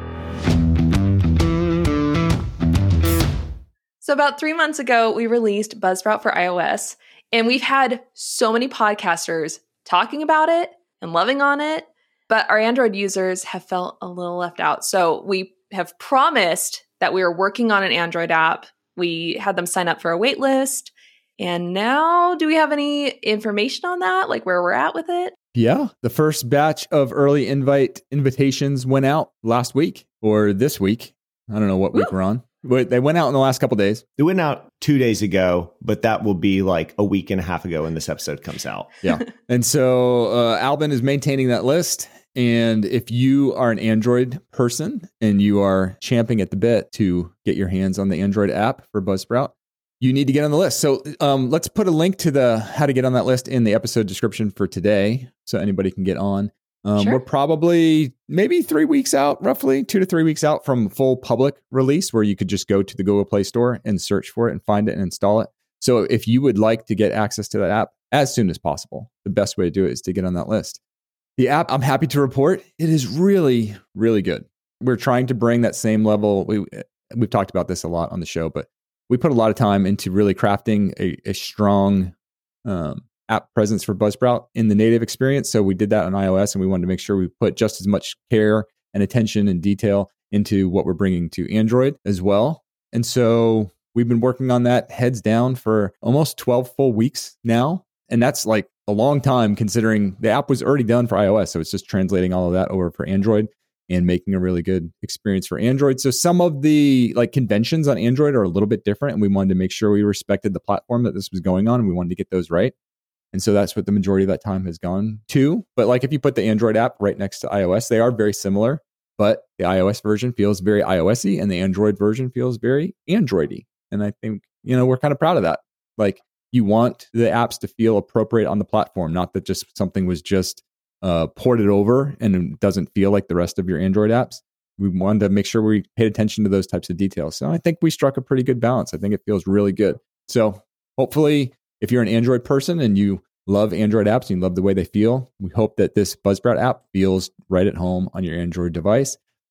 So about three months ago, we released Buzzsprout for iOS, and we've had so many podcasters talking about it and loving on it, but our Android users have felt a little left out. So we have promised that we are working on an Android app. We had them sign up for a wait list. And now, do we have any information on that? Like where we're at with it? Yeah. The first batch of early invite invitations went out last week or this week. I don't know what Woo. week we're on. But they went out in the last couple of days. They went out two days ago, but that will be like a week and a half ago when this episode comes out. Yeah. And so uh, Albin is maintaining that list. And if you are an Android person and you are champing at the bit to get your hands on the Android app for Buzzsprout, you need to get on the list. So um, let's put a link to the how to get on that list in the episode description for today so anybody can get on. Um, sure. We're probably maybe three weeks out, roughly two to three weeks out from full public release where you could just go to the Google Play Store and search for it and find it and install it. So if you would like to get access to that app as soon as possible, the best way to do it is to get on that list. The app, I'm happy to report, it is really, really good. We're trying to bring that same level. We, we've talked about this a lot on the show, but we put a lot of time into really crafting a, a strong um, app presence for Buzzsprout in the native experience. So we did that on iOS, and we wanted to make sure we put just as much care and attention and detail into what we're bringing to Android as well. And so we've been working on that heads down for almost twelve full weeks now. And that's like a long time considering the app was already done for iOS. So it's just translating all of that over for Android and making a really good experience for Android. So some of the like conventions on Android are a little bit different, and we wanted to make sure we respected the platform that this was going on, and we wanted to get those right. And so that's what the majority of that time has gone to. But like if you put the Android app right next to iOS, they are very similar, but the iOS version feels very iOS-y and the Android version feels very Android-y. And I think, you know, we're kind of proud of that. Like you want the apps to feel appropriate on the platform, not that just something was just uh, ported over and it doesn't feel like the rest of your Android apps. We wanted to make sure we paid attention to those types of details. So I think we struck a pretty good balance. I think it feels really good. So hopefully, if you're an Android person and you love Android apps and you love the way they feel, we hope that this Buzzsprout app feels right at home on your Android device.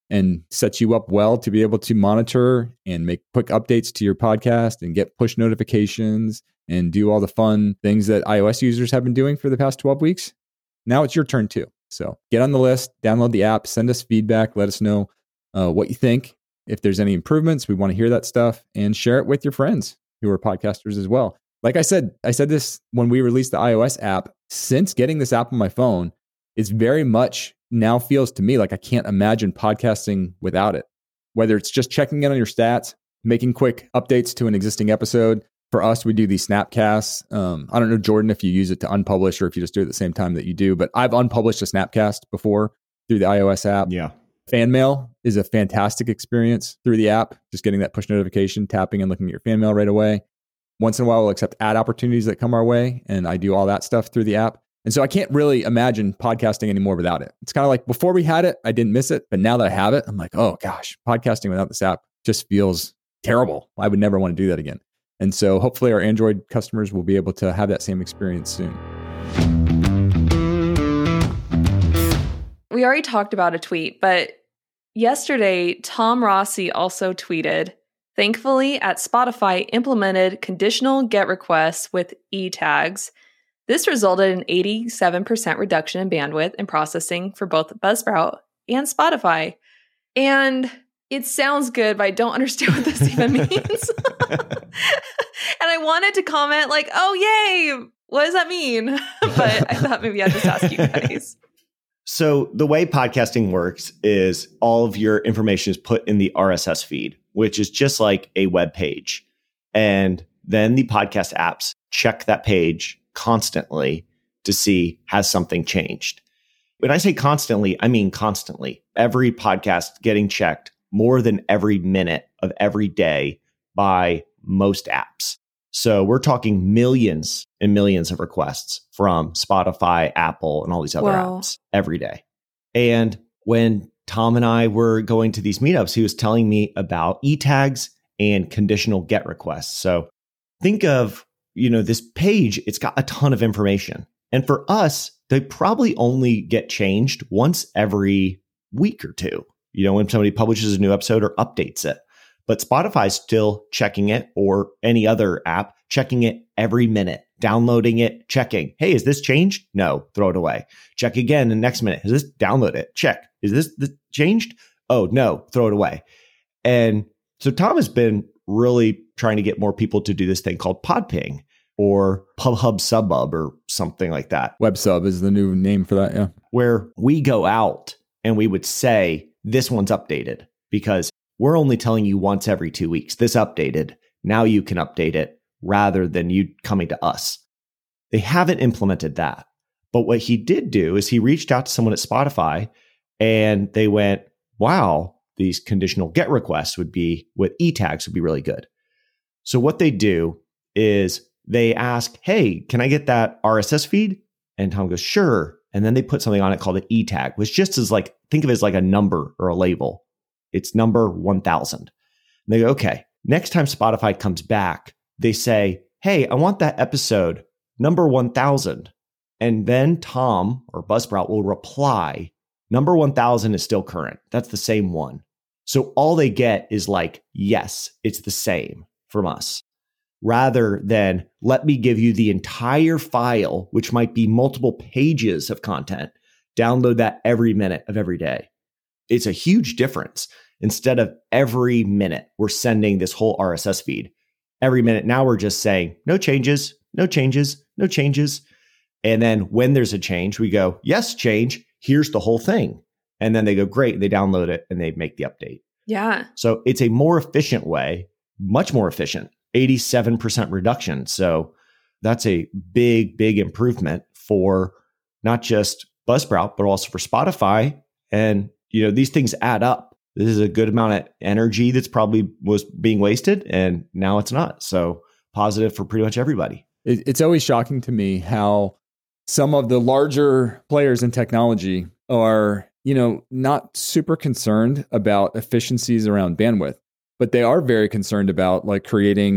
and sets you up well to be able to monitor and make quick updates to your podcast and get push notifications and do all the fun things that iOS users have been doing for the past twelve weeks. Now it's your turn too. So get on the list, download the app, send us feedback, let us know uh, what you think. If there's any improvements, we want to hear that stuff, and share it with your friends who are podcasters as well. Like I said, I said this when we released the iOS app. Since getting this app on my phone, it's very much now feels to me like I can't imagine podcasting without it. Whether it's just checking in on your stats, making quick updates to an existing episode. For us, we do these Snapcasts. Um, I don't know, Jordan, if you use it to unpublish or if you just do it at the same time that you do, but I've unpublished a Snapcast before through the iOS app. Yeah. Fan mail is a fantastic experience through the app. Just getting that push notification, tapping and looking at your fan mail right away. Once in a while, we'll accept ad opportunities that come our way, and I do all that stuff through the app. And so I can't really imagine podcasting anymore without it. It's kind of like before we had it, I didn't miss it. But now that I have it, I'm like, oh gosh, podcasting without this app just feels terrible. I would never want to do that again. And so hopefully our Android customers will be able to have that same experience soon. We already talked about a tweet, but yesterday, Tom Rossi also tweeted, thankfully, at Spotify implemented conditional GET requests with e-tags. This resulted in eighty-seven percent reduction in bandwidth and processing for both Buzzsprout and Spotify. And it sounds good, but I don't understand what this even means. And I wanted to comment like, oh, yay, what does that mean? But I thought maybe I'd just ask you guys. So the way podcasting works is all of your information is put in the R S S feed, which is just like a web page. And then the podcast apps check that page constantly to see, has something changed? When I say constantly, I mean constantly. Every podcast getting checked more than every minute of every day by most apps. So we're talking millions and millions of requests from Spotify, Apple, and all these other Wow. apps every day. And when Tom and I were going to these meetups, he was telling me about e-tags and conditional GET requests. So think of, you know, this page, it's got a ton of information. And for us, they probably only get changed once every week or two, you know, when somebody publishes a new episode or updates it. But Spotify's still checking it, or any other app, checking it every minute, downloading it, checking. Hey, is this changed? No, throw it away. Check again the next minute. Is this download it? Check. Is this, this changed? Oh, no, throw it away. And so Tom has been really trying to get more people to do this thing called Podping or PubHub Subbub or something like that. WebSub is the new name for that, yeah. Where we go out and we would say, this one's updated, because we're only telling you once every two weeks, this updated. Now you can update it rather than you coming to us. They haven't implemented that. But what he did do is he reached out to someone at Spotify and they went, wow, these conditional GET requests would be with e-tags would be really good. So what they do is they ask, hey, can I get that R S S feed? And Tom goes, sure. And then they put something on it called an e-tag, which just is like, think of it as like a number or a label. It's number one thousand. And they go, okay, next time Spotify comes back, they say, hey, I want that episode number one thousand. And then Tom or Buzzsprout will reply, number one thousand is still current. That's the same one. So all they get is like, yes, it's the same from us. Rather than let me give you the entire file, which might be multiple pages of content, download that every minute of every day. It's a huge difference. Instead of every minute, we're sending this whole R S S feed. Every minute now we're just saying, no changes, no changes, no changes. And then when there's a change, we go, yes, change. Here's the whole thing. And then they go, great. They download it and they make the update. Yeah. So it's a more efficient way, much more efficient, eighty-seven percent reduction. So that's a big, big improvement for not just Buzzsprout, but also for Spotify. And, you know, these things add up. This is a good amount of energy that's probably was being wasted, and now it's not. So positive for pretty much everybody. It, it's always shocking to me how some of the larger players in technology are, you know, not super concerned about efficiencies around bandwidth, but they are very concerned about like creating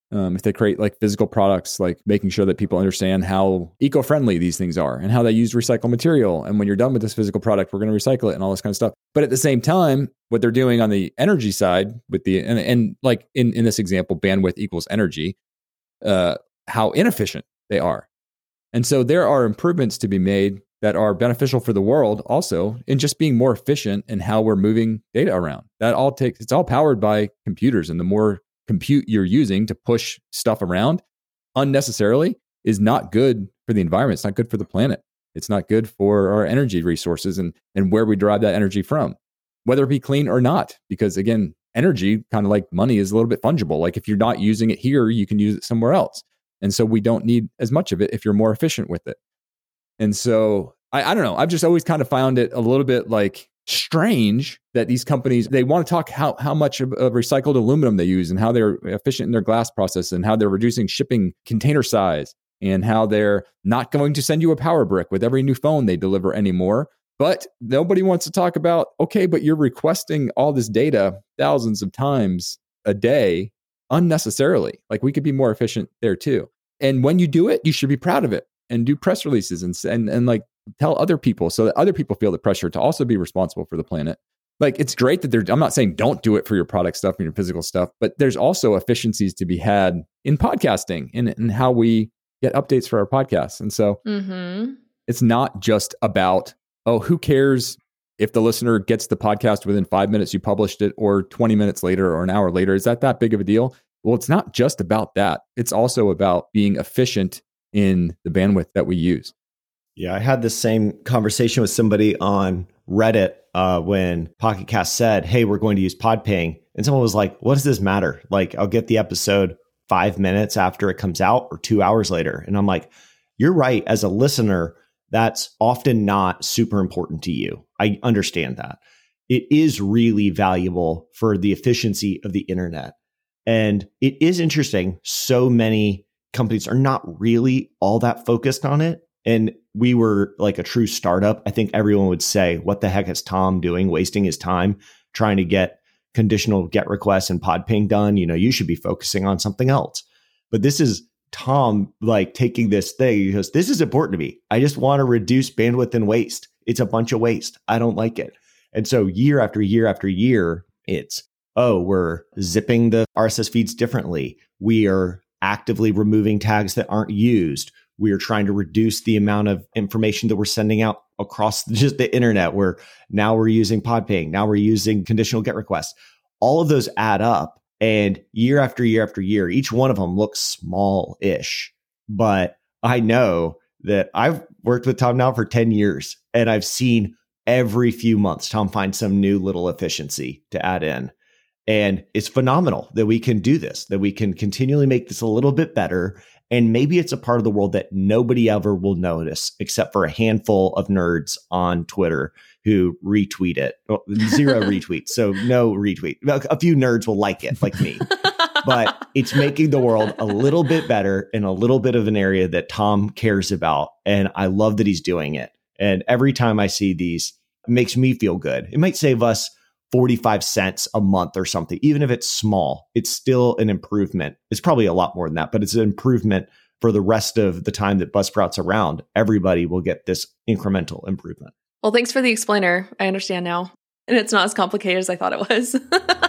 Um, if they create like physical products, like making sure that people understand how eco-friendly these things are and how they use recycled material. And when you're done with this physical product, we're going to recycle it and all this kind of stuff. But at the same time, what they're doing on the energy side with the, and, and like in, in this example, bandwidth equals energy, uh, how inefficient they are. And so there are improvements to be made that are beneficial for the world also in just being more efficient in how we're moving data around. That all takes, it's all powered by computers, and the more compute you're using to push stuff around unnecessarily is not good for the environment. It's not good for the planet. It's not good for our energy resources and, and where we derive that energy from, whether it be clean or not. Because again, energy, kind of like money, is a little bit fungible. Like if you're not using it here, you can use it somewhere else. And so we don't need as much of it if you're more efficient with it. And so I, I don't know. I've just always kind of found it a little bit like strange that these companies, they want to talk how, how much of, of recycled aluminum they use and how they're efficient in their glass process and how they're reducing shipping container size and how they're not going to send you a power brick with every new phone they deliver anymore. But nobody wants to talk about, okay, but you're requesting all this data thousands of times a day unnecessarily. Like we could be more efficient there too. And when you do it, you should be proud of it and do press releases and and, and like tell other people so that other people feel the pressure to also be responsible for the planet. Like it's great that they're, I'm not saying don't do it for your product stuff and your physical stuff, but there's also efficiencies to be had in podcasting and in, in how we get updates for our podcasts. And so mm-hmm. It's not just about, oh, who cares if the listener gets the podcast within five minutes you published it or twenty minutes later or an hour later. Is that that big of a deal? Well, it's not just about that. It's also about being efficient in the bandwidth that we use. Yeah, I had the same conversation with somebody on Reddit uh, when Pocket Cast said, hey, we're going to use PodPing. And someone was like, what does this matter? Like, I'll get the episode five minutes after it comes out or two hours later. And I'm like, you're right. As a listener, that's often not super important to you. I understand that. It is really valuable for the efficiency of the internet. And it is interesting. So many companies are not really all that focused on it. And we were like a true startup. I think everyone would say, what the heck is Tom doing, wasting his time trying to get conditional get requests and PodPing done? You know, you should be focusing on something else. But this is Tom like taking this thing. He goes, this is important to me. I just want to reduce bandwidth and waste. It's a bunch of waste. I don't like it. And so year after year after year, it's, oh, we're zipping the R S S feeds differently. We are actively removing tags that aren't used. We are trying to reduce the amount of information that we're sending out across just the internet, where now we're using PodPing. Now we're using conditional get requests. All of those add up. And year after year after year, each one of them looks small-ish. But I know that I've worked with Tom now for ten years, and I've seen every few months, Tom finds some new little efficiency to add in. And it's phenomenal that we can do this, that we can continually make this a little bit better. And maybe it's a part of the world that nobody ever will notice, except for a handful of nerds on Twitter who retweet it. Well, zero retweets, so no retweet. A few nerds will like it, like me. But it's making the world a little bit better in a little bit of an area that Tom cares about. And I love that he's doing it. And every time I see these, it makes me feel good. It might save us forty-five cents a month or something. Even if it's small, it's still an improvement. It's probably a lot more than that, but it's an improvement for the rest of the time that Buzzsprout's around. Everybody will get this incremental improvement. Well, thanks for the explainer. I understand now. And it's not as complicated as I thought it was.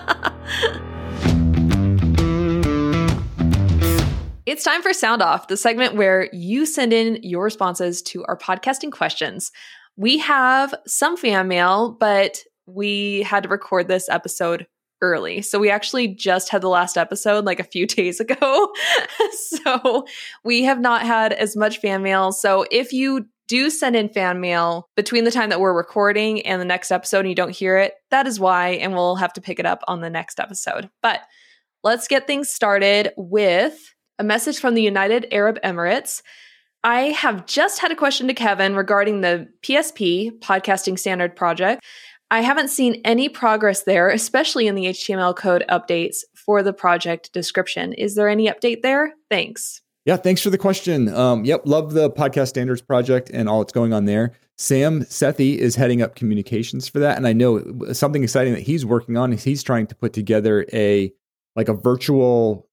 It's time for Sound Off, the segment where you send in your responses to our podcasting questions. We have some fan mail, but we had to record this episode early. So we actually just had the last episode like a few days ago. So we have not had as much fan mail. So if you do send in fan mail between the time that we're recording and the next episode and you don't hear it, that is why, and we'll have to pick it up on the next episode. But let's get things started with a message from the United Arab Emirates. I have just had a question to Kevin regarding the P S P, Podcasting Standard Project. I haven't seen any progress there, especially in the H T M L code updates for the project description. Is there any update there? Thanks. Yeah, thanks for the question. Um, yep, love the Podcast Standards Project and all that's going on there. Sam Sethi is heading up communications for that. And I know something exciting that he's working on is he's trying to put together a like a virtual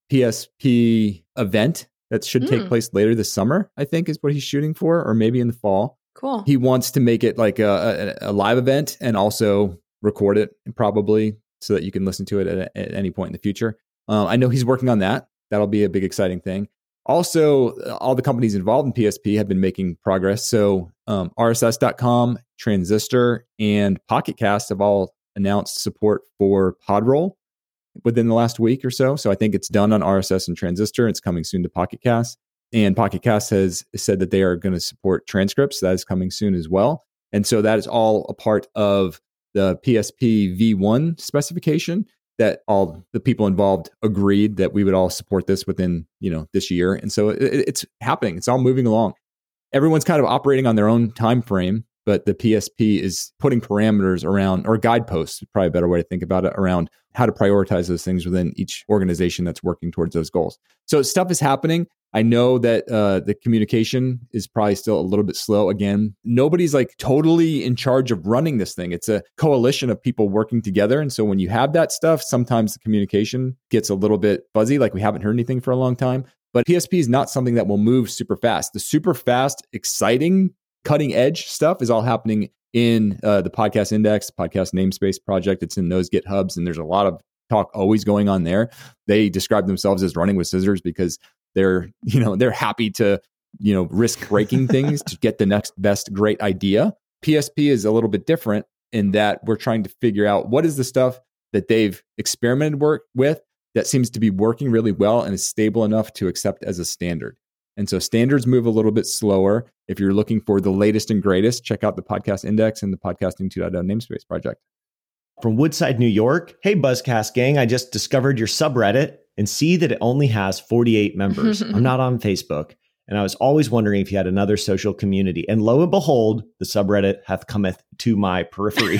P S P event that should Mm. take place later this summer, I think is what he's shooting for, or maybe in the fall. Cool. He wants to make it like a, a, a live event and also record it probably so that you can listen to it at, at any point in the future. Uh, I know he's working on that. That'll be a big, exciting thing. Also, all the companies involved in P S P have been making progress. So um, R S S dot com, Transistor, and Pocket Cast have all announced support for Podroll within the last week or so. So I think it's done on R S S and Transistor. It's coming soon to Pocket Cast. And Pocket Cast has said that they are going to support transcripts. That is coming soon as well. And so that is all a part of the P S P V one specification that all the people involved agreed that we would all support this within, you know, this year. And so it, it's happening. It's all moving along. Everyone's kind of operating on their own time frame, but the P S P is putting parameters around, or guideposts, probably a better way to think about it, around how to prioritize those things within each organization that's working towards those goals. So stuff is happening. I know that uh, the communication is probably still a little bit slow. Again, nobody's like totally in charge of running this thing. It's a coalition of people working together. And so when you have that stuff, sometimes the communication gets a little bit fuzzy, like we haven't heard anything for a long time. But P S P is not something that will move super fast. The super fast, exciting, cutting edge stuff is all happening in uh, the Podcast Index, Podcast Namespace project. It's in those GitHubs, and there's a lot of talk always going on there. They describe themselves as running with scissors because they're, you know, they're happy to, you know, risk breaking things to get the next best great idea. P S P is a little bit different in that we're trying to figure out what is the stuff that they've experimented work with that seems to be working really well and is stable enough to accept as a standard. And so standards move a little bit slower. If you're looking for the latest and greatest, check out the Podcast Index and the Podcasting two point oh namespace project. From Woodside, New York. Hey, Buzzcast gang, I just discovered your subreddit and see that it only has forty-eight members. I'm not on Facebook. And I was always wondering if you had another social community. And lo and behold, the subreddit hath cometh to my periphery.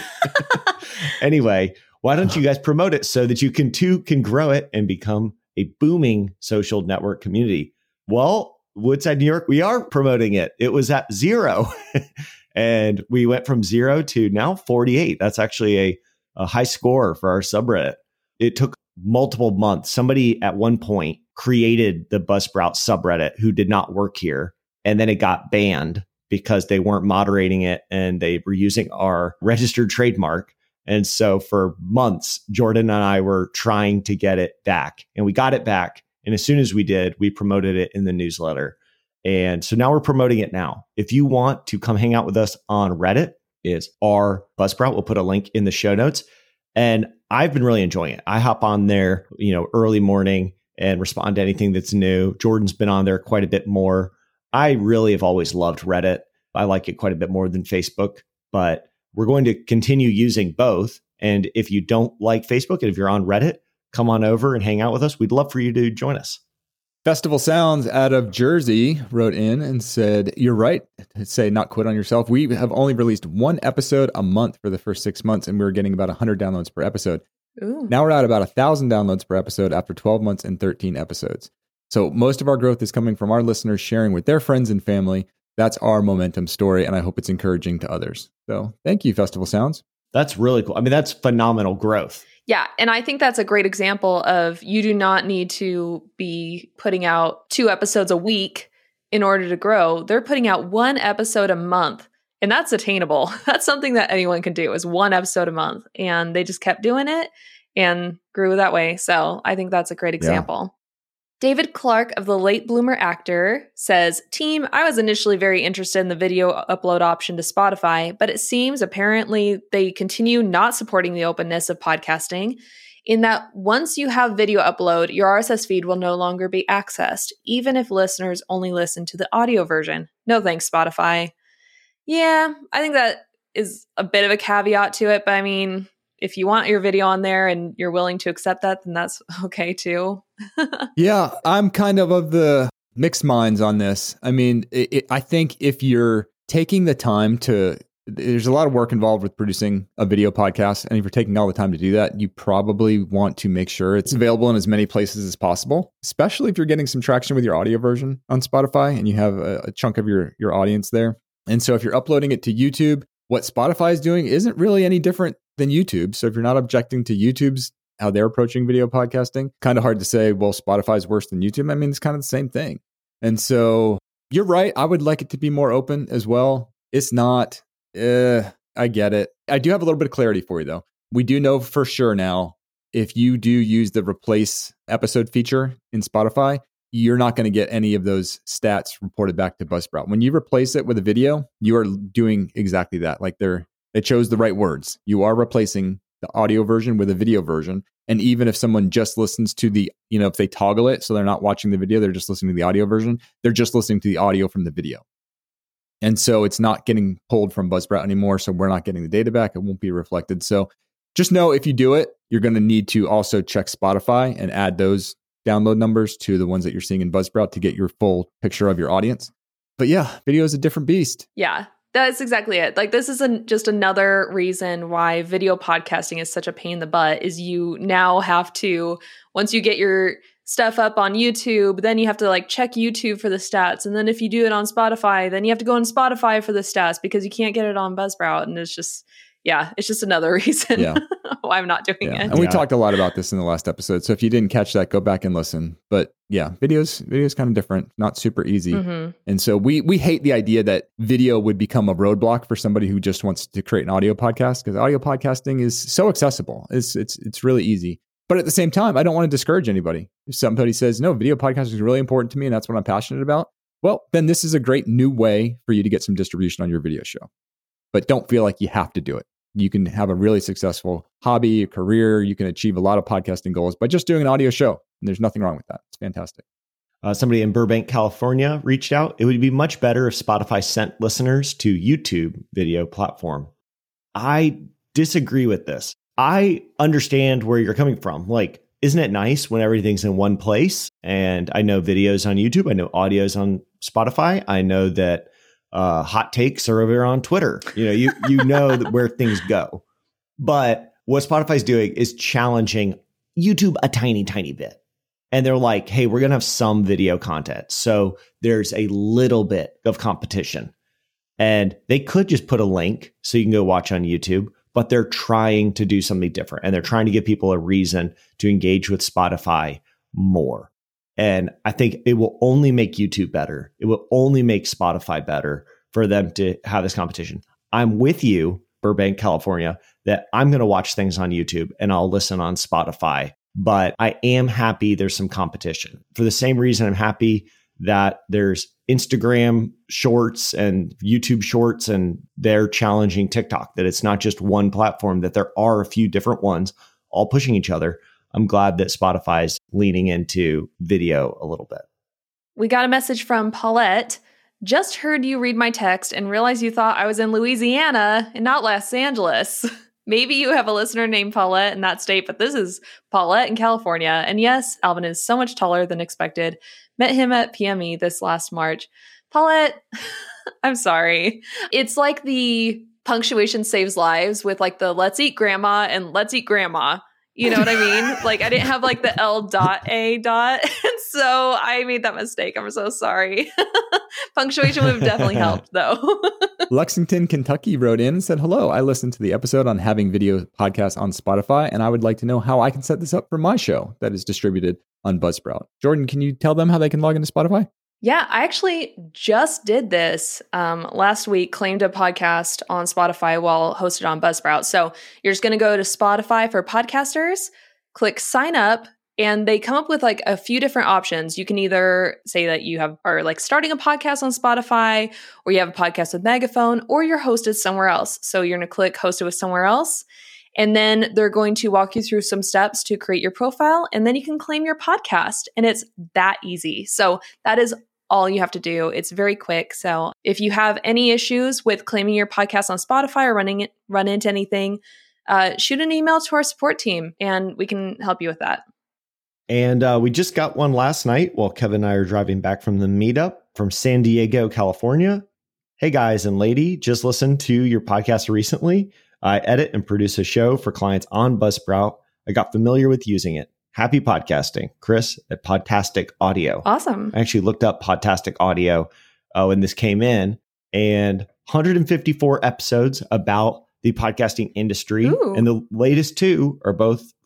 Anyway, why don't you guys promote it so that you can too can grow it and become a booming social network community? Well, Woodside, New York, we are promoting it. It was at zero. And we went from zero to now forty-eight. That's actually a, a high score for our subreddit. It took multiple months. Somebody at one point created the Buzzsprout subreddit who did not work here. And then it got banned because they weren't moderating it and they were using our registered trademark. And so for months, Jordan and I were trying to get it back, and we got it back. And as soon as we did, we promoted it in the newsletter. And so now we're promoting it now. If you want to come hang out with us on Reddit, it's our Buzzsprout. We'll put a link in the show notes. And I've been really enjoying it. I hop on there, you know, early morning and respond to anything that's new. Jordan's been on there quite a bit more. I really have always loved Reddit. I like it quite a bit more than Facebook, but we're going to continue using both. And if you don't like Facebook and if you're on Reddit, come on over and hang out with us. We'd love for you to join us. Festival Sounds out of Jersey wrote in and said, you're right to say not quit on yourself. We have only released one episode a month for the first six months, and we were getting about one hundred downloads per episode. Ooh. Now we're at about one thousand downloads per episode after twelve months and thirteen episodes. So most of our growth is coming from our listeners sharing with their friends and family. That's our momentum story, and I hope it's encouraging to others. So thank you, Festival Sounds. That's really cool. I mean, that's phenomenal growth. Yeah. And I think that's a great example of you do not need to be putting out two episodes a week in order to grow. They're putting out one episode a month, and that's attainable. That's something that anyone can do, is one episode a month. And they just kept doing it and grew that way. So I think that's a great example. Yeah. David Clark of The Late Bloomer Actor says, team, I was initially very interested in the video upload option to Spotify, but it seems apparently they continue not supporting the openness of podcasting, in that once you have video upload, your R S S feed will no longer be accessed, even if listeners only listen to the audio version. No thanks, Spotify. Yeah, I think that is a bit of a caveat to it, but I mean, if you want your video on there and you're willing to accept that, then that's okay too. Yeah, I'm kind of of the mixed minds on this. I mean, it, it, I think if you're taking the time to, there's a lot of work involved with producing a video podcast. And if you're taking all the time to do that, you probably want to make sure it's available in as many places as possible, especially if you're getting some traction with your audio version on Spotify and you have a, a chunk of your, your audience there. And so if you're uploading it to YouTube, what Spotify is doing isn't really any different than YouTube. So if you're not objecting to YouTube's how they're approaching video podcasting. Kind of hard to say, well, Spotify's worse than YouTube. I mean, it's kind of the same thing. And so you're right. I would like it to be more open as well. It's not. Uh, I get it. I do have a little bit of clarity for you, though. We do know for sure now, if you do use the replace episode feature in Spotify, you're not going to get any of those stats reported back to Buzzsprout. When you replace it with a video, you are doing exactly that. Like they're, they chose the right words. You are replacing the audio version with a video version. And even if someone just listens to the, you know, if they toggle it, so they're not watching the video, they're just listening to the audio version, they're just listening to the audio from the video. And so it's not getting pulled from Buzzsprout anymore. So we're not getting the data back. It won't be reflected. So just know if you do it, you're going to need to also check Spotify and add those download numbers to the ones that you're seeing in Buzzsprout to get your full picture of your audience. But yeah, video is a different beast. Yeah, that's exactly it. Like this is an, just another reason why video podcasting is such a pain in the butt is you now have to, once you get your stuff up on YouTube, then you have to like check YouTube for the stats. And then if you do it on Spotify, then you have to go on Spotify for the stats because you can't get it on Buzzsprout. And it's just, yeah, it's just another reason yeah. why I'm not doing yeah. it. And we yeah. talked a lot about this in the last episode. So if you didn't catch that, go back and listen. But yeah, videos, videos kind of different, not super easy. Mm-hmm. And so we we hate the idea that video would become a roadblock for somebody who just wants to create an audio podcast because audio podcasting is so accessible. It's it's it's really easy. But at the same time, I don't want to discourage anybody. If somebody says, no, video podcasting is really important to me and that's what I'm passionate about, well, then this is a great new way for you to get some distribution on your video show. But don't feel like you have to do it. You can have a really successful hobby, a career. You can achieve a lot of podcasting goals by just doing an audio show. And there's nothing wrong with that. It's fantastic. Uh, somebody in Burbank, California reached out. It would be much better if Spotify sent listeners to YouTube video platform. I disagree with this. I understand where you're coming from. Like, isn't it nice when everything's in one place? And I know videos on YouTube. I know audio's on Spotify. I know that Uh, hot takes are over on Twitter. You know, you you know where things go. But what Spotify's doing is challenging YouTube a tiny, tiny bit. And they're like, hey, we're going to have some video content. So there's a little bit of competition. And they could just put a link so you can go watch on YouTube, but they're trying to do something different. And they're trying to give people a reason to engage with Spotify more. And I think it will only make YouTube better. It will only make Spotify better for them to have this competition. I'm with you, Burbank, California, that I'm going to watch things on YouTube and I'll listen on Spotify. But I am happy there's some competition. For the same reason I'm happy that there's Instagram shorts and YouTube shorts and they're challenging TikTok, that it's not just one platform, that there are a few different ones all pushing each other. I'm glad that Spotify's leaning into video a little bit. We got a message from Paulette. Just heard you read my text and realized you thought I was in Louisiana and not Los Angeles. Maybe you have a listener named Paulette in that state, but this is Paulette in California. And yes, Alvin is so much taller than expected. Met him at P M E this last March. Paulette, I'm sorry. It's like the punctuation saves lives with like the let's eat grandma and let's eat grandma. You know what I mean? Like I didn't have like the L dot A dot. And so I made that mistake. I'm so sorry. Punctuation would have definitely helped though. Lexington, Kentucky wrote in and said, hello, I listened to the episode on having video podcasts on Spotify, and I would like to know how I can set this up for my show that is distributed on Buzzsprout. Jordan, can you tell them how they can log into Spotify? Yeah, I actually just did this um, last week, claimed a podcast on Spotify while hosted on Buzzsprout. So you're just going to go to Spotify for podcasters, click sign up, and they come up with like a few different options. You can either say that you have are like starting a podcast on Spotify, or you have a podcast with Megaphone, or you're hosted somewhere else. So you're going to click hosted with somewhere else. And then they're going to walk you through some steps to create your profile, and then you can claim your podcast. And it's that easy. So that is all you have to do. It's very quick. So if you have any issues with claiming your podcast on Spotify or running it, run into anything, uh, shoot an email to our support team and we can help you with that. And uh, we just got one last night while Kevin and I are driving back from the meetup from San Diego, California. Hey guys and lady, just listened to your podcast recently. I edit and produce a show for clients on Buzzsprout. I got familiar with using it. Happy podcasting, Chris at Podtastic Audio. Awesome. I actually looked up Podtastic Audio uh, when this came in, and one hundred fifty-four episodes about the podcasting industry. Ooh. And the latest two are both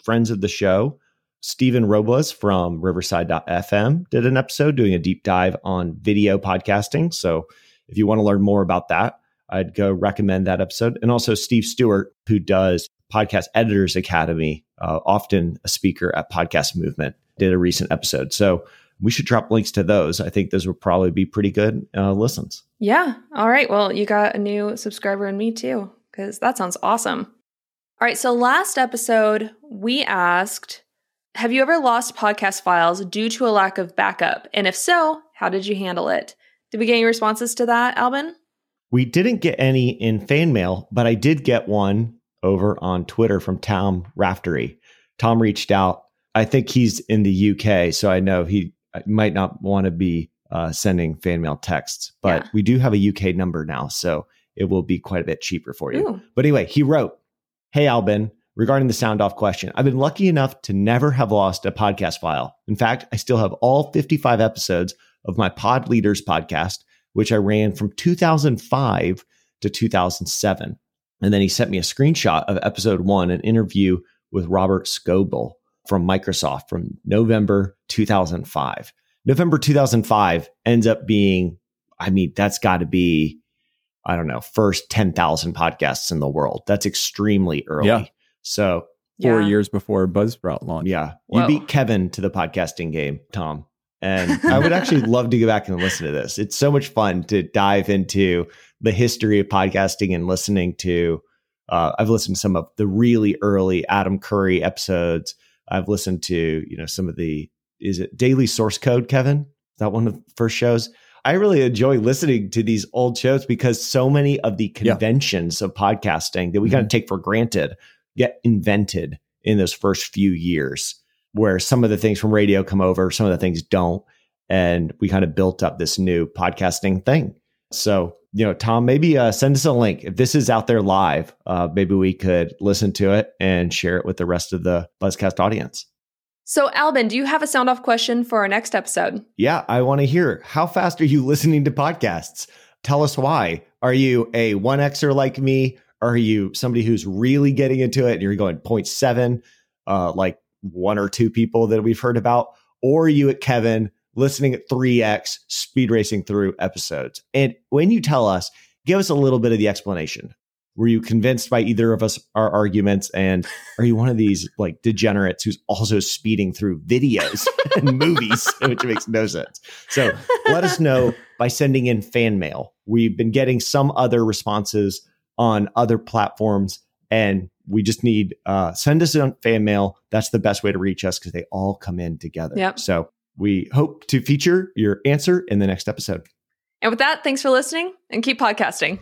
friends of the show. Stephen Robles from Riverside dot f m did an episode doing a deep dive on video podcasting. So if you want to learn more about that, I'd go recommend that episode. And also Steve Stewart, who does Podcast Editors Academy, uh, often a speaker at Podcast Movement, did a recent episode. So we should drop links to those. I think those would probably be pretty good uh, listens. Yeah. All right. Well, you got a new subscriber in me too, because that sounds awesome. All right. So last episode, we asked, have you ever lost podcast files due to a lack of backup? And if so, how did you handle it? Did we get any responses to that, Albin? We didn't get any in fan mail, but I did get one over on Twitter from Tom Raftery. Tom reached out. I think he's in the U K, so I know he might not want to be uh, sending fan mail texts, but yeah. we do have a U K number now, so it will be quite a bit cheaper for you. Ooh. But anyway, he wrote, "Hey, Albin, regarding the sound off question, I've been lucky enough to never have lost a podcast file. In fact, I still have all fifty-five episodes of my Pod Leaders podcast, which I ran from two thousand five to two thousand seven. And then he sent me a screenshot of episode one, an interview with Robert Scoble from Microsoft from November two thousand five. November two thousand five ends up being, I mean, that's got to be, I don't know, first ten thousand podcasts in the world. That's extremely early. Yeah. So four yeah. years before Buzzsprout launched. Yeah. You Whoa. beat Kevin to the podcasting game, Tom. And I would actually love to go back and listen to this. It's so much fun to dive into the history of podcasting and listening to, uh, I've listened to some of the really early Adam Curry episodes. I've listened to, you know, some of the, is it Daily Source Code, Kevin? Is that one of the first shows? I really enjoy listening to these old shows because so many of the conventions yeah. of podcasting that we mm-hmm. kind of take for granted get invented in those first few years, where some of the things from radio come over, some of the things don't. And we kind of built up this new podcasting thing. So, you know, Tom, maybe uh, send us a link. If this is out there live, uh, maybe we could listen to it and share it with the rest of the Buzzcast audience. So, Albin, do you have a sound off question for our next episode? Yeah, I want to hear. How fast are you listening to podcasts? Tell us why. Are you a one Xer like me? Are you somebody who's really getting into it and you're going zero point seven, uh, like one or two people that we've heard about? Or are you at Kevin listening at three X, speed racing through episodes? And when you tell us, give us a little bit of the explanation. Were you convinced by either of us, our arguments? And are you one of these like degenerates who's also speeding through videos and movies, which makes no sense? So let us know by sending in fan mail. We've been getting some other responses on other platforms, and we just need, uh, send us on fan mail. That's the best way to reach us because they all come in together. Yep. So we hope to feature your answer in the next episode. And with that, thanks for listening and keep podcasting.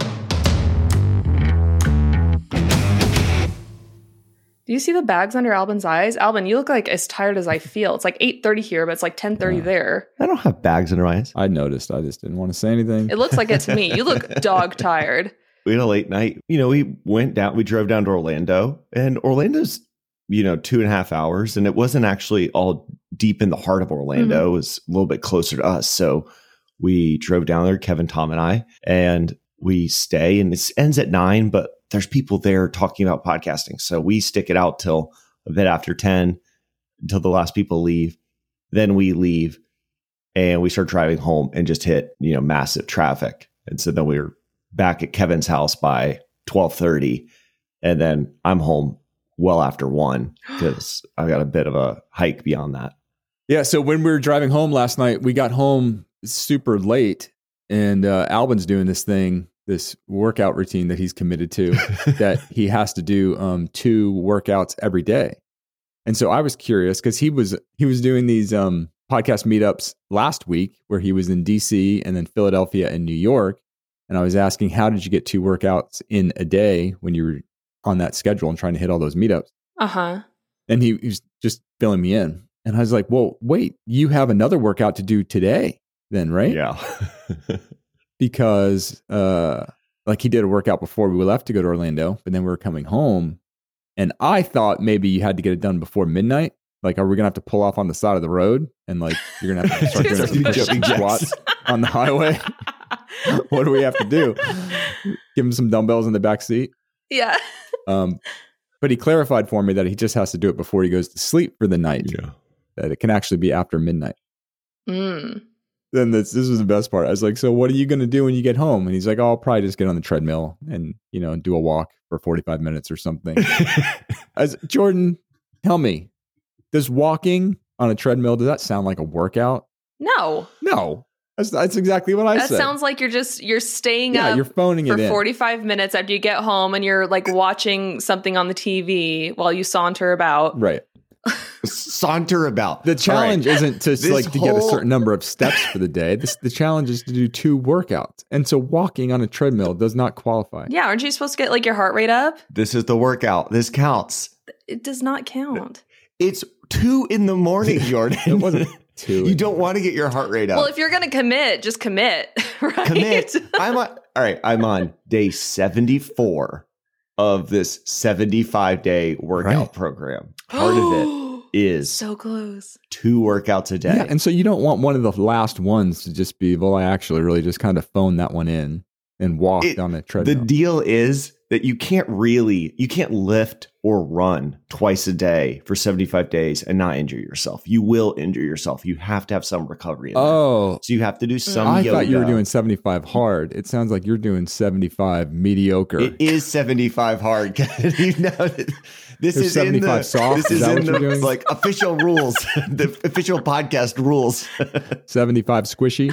Do you see the bags under Albin's eyes? Albin, you look like as tired as I feel. It's like eight thirty here, but it's like ten thirty yeah. there. I don't have bags under my eyes. I noticed. I just didn't want to say anything. It looks like it to me. You look dog tired. We had a late night. You know, we went down, we drove down to Orlando, and Orlando's, you know, two and a half hours. And it wasn't actually all deep in the heart of Orlando. Mm-hmm. It was a little bit closer to us. So we drove down there, Kevin, Tom, and I, and we stay, and it ends at nine, but there's people there talking about podcasting. So we stick it out till a bit after ten, until the last people leave. Then we leave and we start driving home and just hit, you know, massive traffic. And so then we were back at Kevin's house by twelve thirty. And then I'm home well after one because I've got a bit of a hike beyond that. Yeah. So when we were driving home last night, we got home super late, and uh, Albin's doing this thing, this workout routine that he's committed to, that he has to do um, two workouts every day. And so I was curious because he was he was doing these um, podcast meetups last week where he was in D C and then Philadelphia and New York. And I was asking, how did you get two workouts in a day when you were on that schedule and trying to hit all those meetups? Uh-huh. And he, he was just filling me in. And I was like, well, wait, you have another workout to do today then, right? Yeah. Because uh, like he did a workout before we left to go to Orlando, but then we were coming home. And I thought maybe you had to get it done before midnight. Like, are we going to have to pull off on the side of the road? And like, you're going to have to start doing some jumping squats on the highway? What do we have to do? Give him some dumbbells in the back seat? Yeah. Um, But he clarified for me that he just has to do it before he goes to sleep for the night. Yeah. That it can actually be after midnight. Mm. Then this, this was the best part. I was like, so what are you going to do when you get home? And he's like, oh, I'll probably just get on the treadmill and, you know, do a walk for forty-five minutes or something. As Jordan, tell me, does walking on a treadmill, does that sound like a workout? No. No. That's, that's exactly what I that said. That sounds like you're just, you're staying yeah, up you're phoning for it in. forty-five minutes after you get home and you're like watching something on the T V while you saunter about. Right. Saunter about. The challenge right. isn't to This like to whole... get a certain number of steps for the day. This, the challenge is to do two workouts. And so walking on a treadmill does not qualify. Yeah. Aren't you supposed to get like your heart rate up? This is the workout. This counts. It does not count. It's two in the morning, Jordan. It wasn't two. You don't want to get your heart rate up. Well, if you're going to commit, just commit, right? Commit. I'm on, all right. I'm on day seventy-four of this seventy-five day workout right. program. Part of it is so close. Two workouts a day. Yeah, and so you don't want one of the last ones to just be, well, I actually really just kind of phoned that one in and walked it, on a treadmill. The deal is that you can't really, you can't lift or run twice a day for seventy-five days and not injure yourself. You will injure yourself. You have to have some recovery in there. Oh. So you have to do some I yoga. thought you were doing seventy-five hard. It sounds like you're doing seventy-five mediocre. It is seventy-five hard. you know that this There's is seventy-five in the, soft. This is is that in what the you're doing? like official rules, the official podcast rules. seventy-five squishy.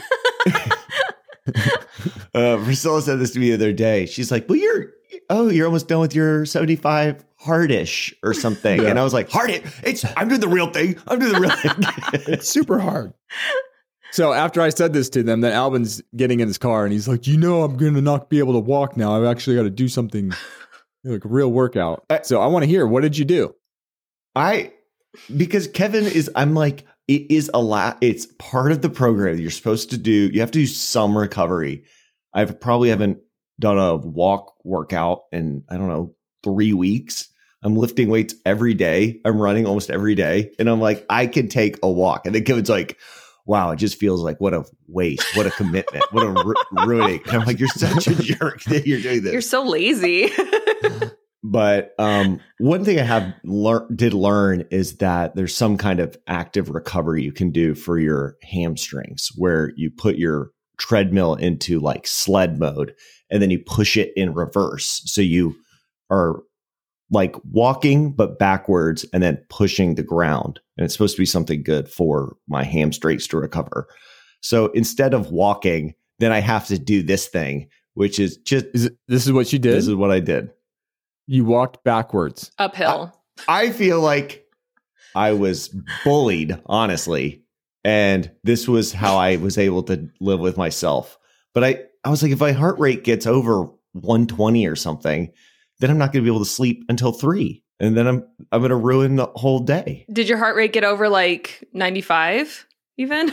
uh, Priscilla said this to me the other day. She's like, well, you're, oh, you're almost done with your seventy-five hardish or something. Yeah. And I was like, hard it. It's, I'm doing the real thing. I'm doing the real thing. It's super hard. So after I said this to them, then Albin's getting in his car and he's like, you know, I'm going to not be able to walk now. I've actually got to do something like a real workout. I, so I want to hear, what did you do? I, because Kevin is, I'm like, it is a lot. It's part of the program that you're supposed to do. You have to do some recovery. I probably haven't done a walk workout in, I don't know, three weeks. I'm lifting weights every day. I'm running almost every day. And I'm like, I can take a walk. And then Kevin's like, wow, it just feels like what a waste, what a commitment, what a ru- ruining. And I'm like, you're such a jerk that you're doing this. You're so lazy. But um, one thing I have lear- did learn is that there's some kind of active recovery you can do for your hamstrings, where you put your treadmill into like sled mode and then you push it in reverse. So you are like walking, but backwards and then pushing the ground. And it's supposed to be something good for my hamstrings to recover. So instead of walking, then I have to do this thing, which is just, is it, this is what you did? This is what I did. You walked backwards. Uphill. I, I feel like I was bullied, honestly. And this was how I was able to live with myself. But I, I was like, if my heart rate gets over one twenty or something, then I'm not going to be able to sleep until three. And then I'm I'm going to ruin the whole day. Did your heart rate get over like ninety-five even?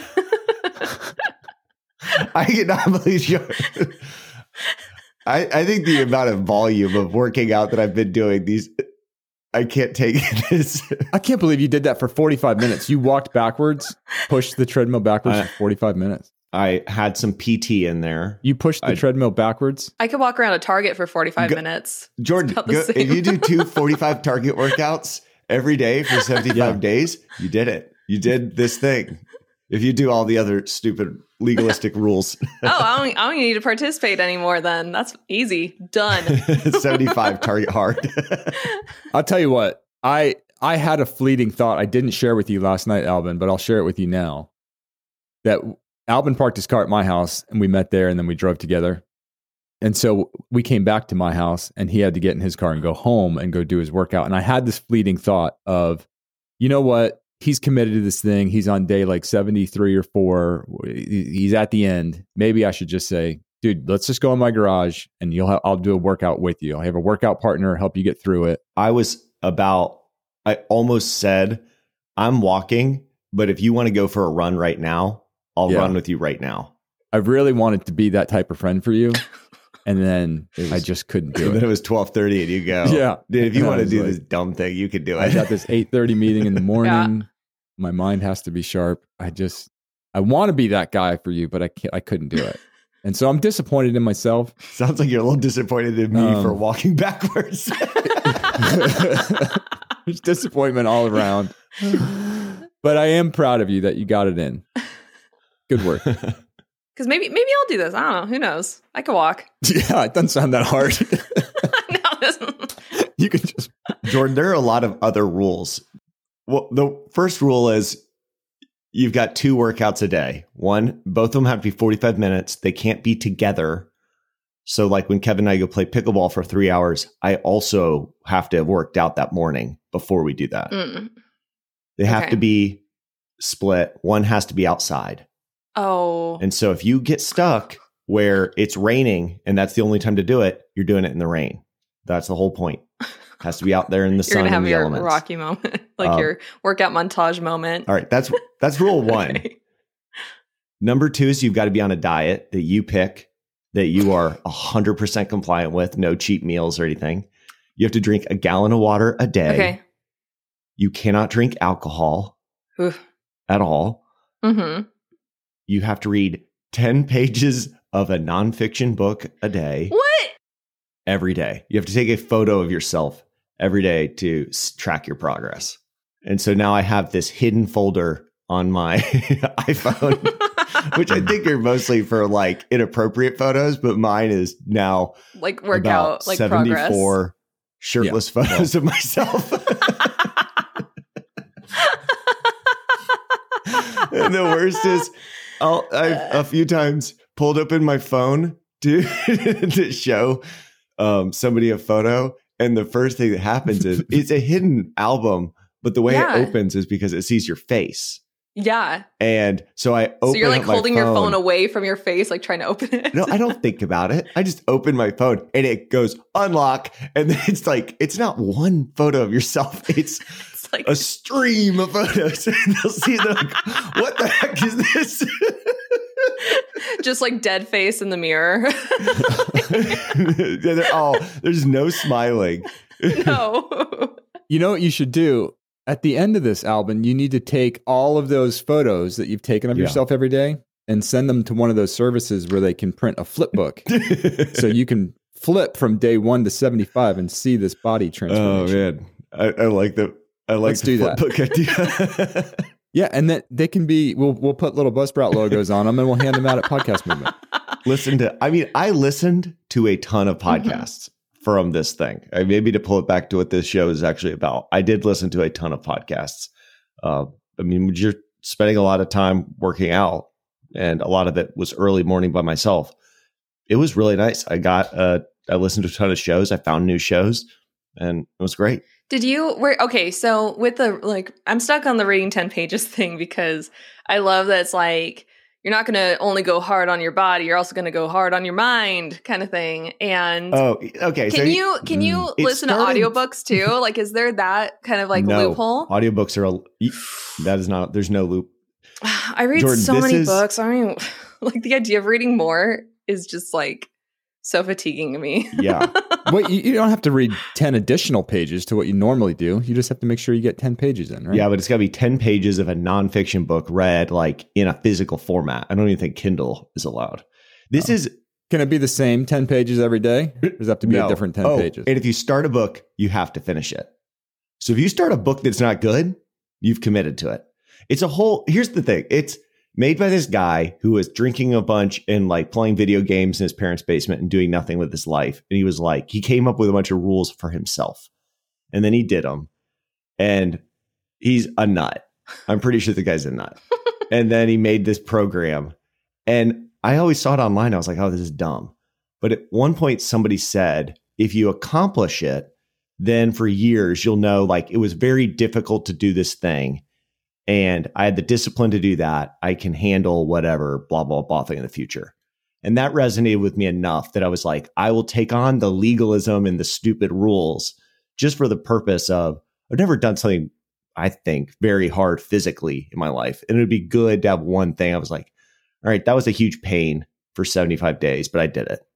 I cannot believe you. I, I think the amount of volume of working out that I've been doing, these, I can't take this. I can't believe you did that for forty-five minutes. You walked backwards, pushed the treadmill backwards uh, for forty-five minutes. I had some P T in there. You pushed the I, treadmill backwards? I could walk around a Target for forty-five go, minutes. Jordan, go, if you do two forty-five Target workouts every day for seventy-five yeah. days, you did it. You did this thing. If you do all the other stupid legalistic rules. oh, I don't, I don't need to participate anymore then. That's easy. Done. seventy-five Target hard. I'll tell you what. I I had a fleeting thought I didn't share with you last night, Albin, but I'll share it with you now. That Albin parked his car at my house and we met there and then we drove together. And so we came back to my house and he had to get in his car and go home and go do his workout. And I had this fleeting thought of, you know what? He's committed to this thing. He's on day like seventy-three or four. He's at the end. Maybe I should just say, dude, let's just go in my garage and you'll have, I'll do a workout with you. I'll have a workout partner, help you get through it. I was about, I almost said, I'm walking, but if you want to go for a run right now, I'll yeah. run with you right now. I really wanted to be that type of friend for you. And then was, I just couldn't do and it. Then it was twelve thirty and you go, yeah. Dude, if you want to do like, this dumb thing, you could do it. I got this eight thirty meeting in the morning. Yeah. My mind has to be sharp. I just, I want to be that guy for you, but I can't, I couldn't do it. And so I'm disappointed in myself. Sounds like you're a little disappointed in me um, for walking backwards. There's disappointment all around. But I am proud of you that you got it in. Good work. Because maybe maybe I'll do this. I don't know. Who knows? I could walk. Yeah, it doesn't sound that hard. No, it doesn't. You can just... Jordan, there are a lot of other rules. Well, the first rule is you've got two workouts a day. One, both of them have to be forty-five minutes. They can't be together. So like when Kevin and I go play pickleball for three hours, I also have to have worked out that morning before we do that. Mm. They have okay. to be split. One has to be outside. Oh. And so if you get stuck where it's raining and that's the only time to do it, you're doing it in the rain. That's the whole point. It has to be out there in the you're sun gonna have and the your elements. Rocky moment, like um, your workout montage moment. All right, that's that's rule one. Okay. Number two is you've got to be on a diet that you pick, that you are one hundred percent compliant with, no cheat meals or anything. You have to drink a gallon of water a day. Okay. You cannot drink alcohol Oof. at all. Mm-hmm. You have to read ten pages of a nonfiction book a day. What? Every day. You have to take a photo of yourself every day to s- track your progress. And so now I have this hidden folder on my iPhone, which I think are mostly for like inappropriate photos, but mine is now like workout, like seventy-four progress. Shirtless yeah. photos of myself. And the worst is I'll, I've a few times pulled open my phone to, to show um, somebody a photo. And the first thing that happens is it's a hidden album, but the way Yeah. it opens is because it sees your face. Yeah. And so I open So you're like up my holding phone. your phone away from your face, like trying to open it. No, I don't think about it. I just open my phone and it goes unlock. And then it's like, it's not one photo of yourself. It's, It's like a stream of photos. And they'll see them like, what the heck is this? just like dead face in the mirror. Yeah, they're all, there's no smiling. No. You know what you should do? At the end of this, Albin, you need to take all of those photos that you've taken of Yeah. yourself every day and send them to one of those services where they can print a flip book. So you can flip from day one to seventy-five and see this body Oh transformation. man, I, I like the I like Let's the do flip that. book idea. Yeah, and that they can be. We'll we'll put little Buzzsprout logos on them, and we'll hand them out at Podcast Movement. Listen to, I mean, I listened to a ton of podcasts mm-hmm. from this thing. I, maybe to pull it back to what this show is actually about. I did listen to a ton of podcasts. Uh, I mean, you're spending a lot of time working out, and a lot of it was early morning by myself. It was really nice. I got, uh, I listened to a ton of shows. I found new shows, and it was great. Did you where okay, so with the like I'm stuck on the reading ten pages thing because I love that it's like you're not gonna only go hard on your body, you're also gonna go hard on your mind kind of thing. And Oh, okay. can so you can you it listen started- to audiobooks too? Like is there that kind of like no, loophole? Audiobooks are, a, that is not, there's no loop. I read Jordan, so this many is- books. I mean like the idea of reading more is just like so fatiguing to me. Yeah. Wait, you, you don't have to read ten additional pages to what you normally do. You just have to make sure you get ten pages in, right? Yeah, but it's got to be ten pages of a nonfiction book read like in a physical format. I don't even think Kindle is allowed. This Oh. is Can it be the same ten pages every day? Or does it have to be no. a different ten Oh, pages? And if you start a book, you have to finish it. So if you start a book that's not good, you've committed to it. It's a whole, here's the thing. It's made by this guy who was drinking a bunch and like playing video games in his parents' basement and doing nothing with his life. And he was like, he came up with a bunch of rules for himself. And then he did them. And he's a nut. I'm pretty sure the guy's a nut. And then he made this program. And I always saw it online. I was like, oh, this is dumb. But at one point, somebody said, if you accomplish it, then for years, you'll know like it was very difficult to do this thing. And I had the discipline to do that. I can handle whatever, blah, blah, blah thing in the future. And that resonated with me enough that I was like, I will take on the legalism and the stupid rules just for the purpose of, I've never done something, I think, very hard physically in my life. And it would be good to have one thing. I was like, all right, that was a huge pain for seventy-five days, but I did it.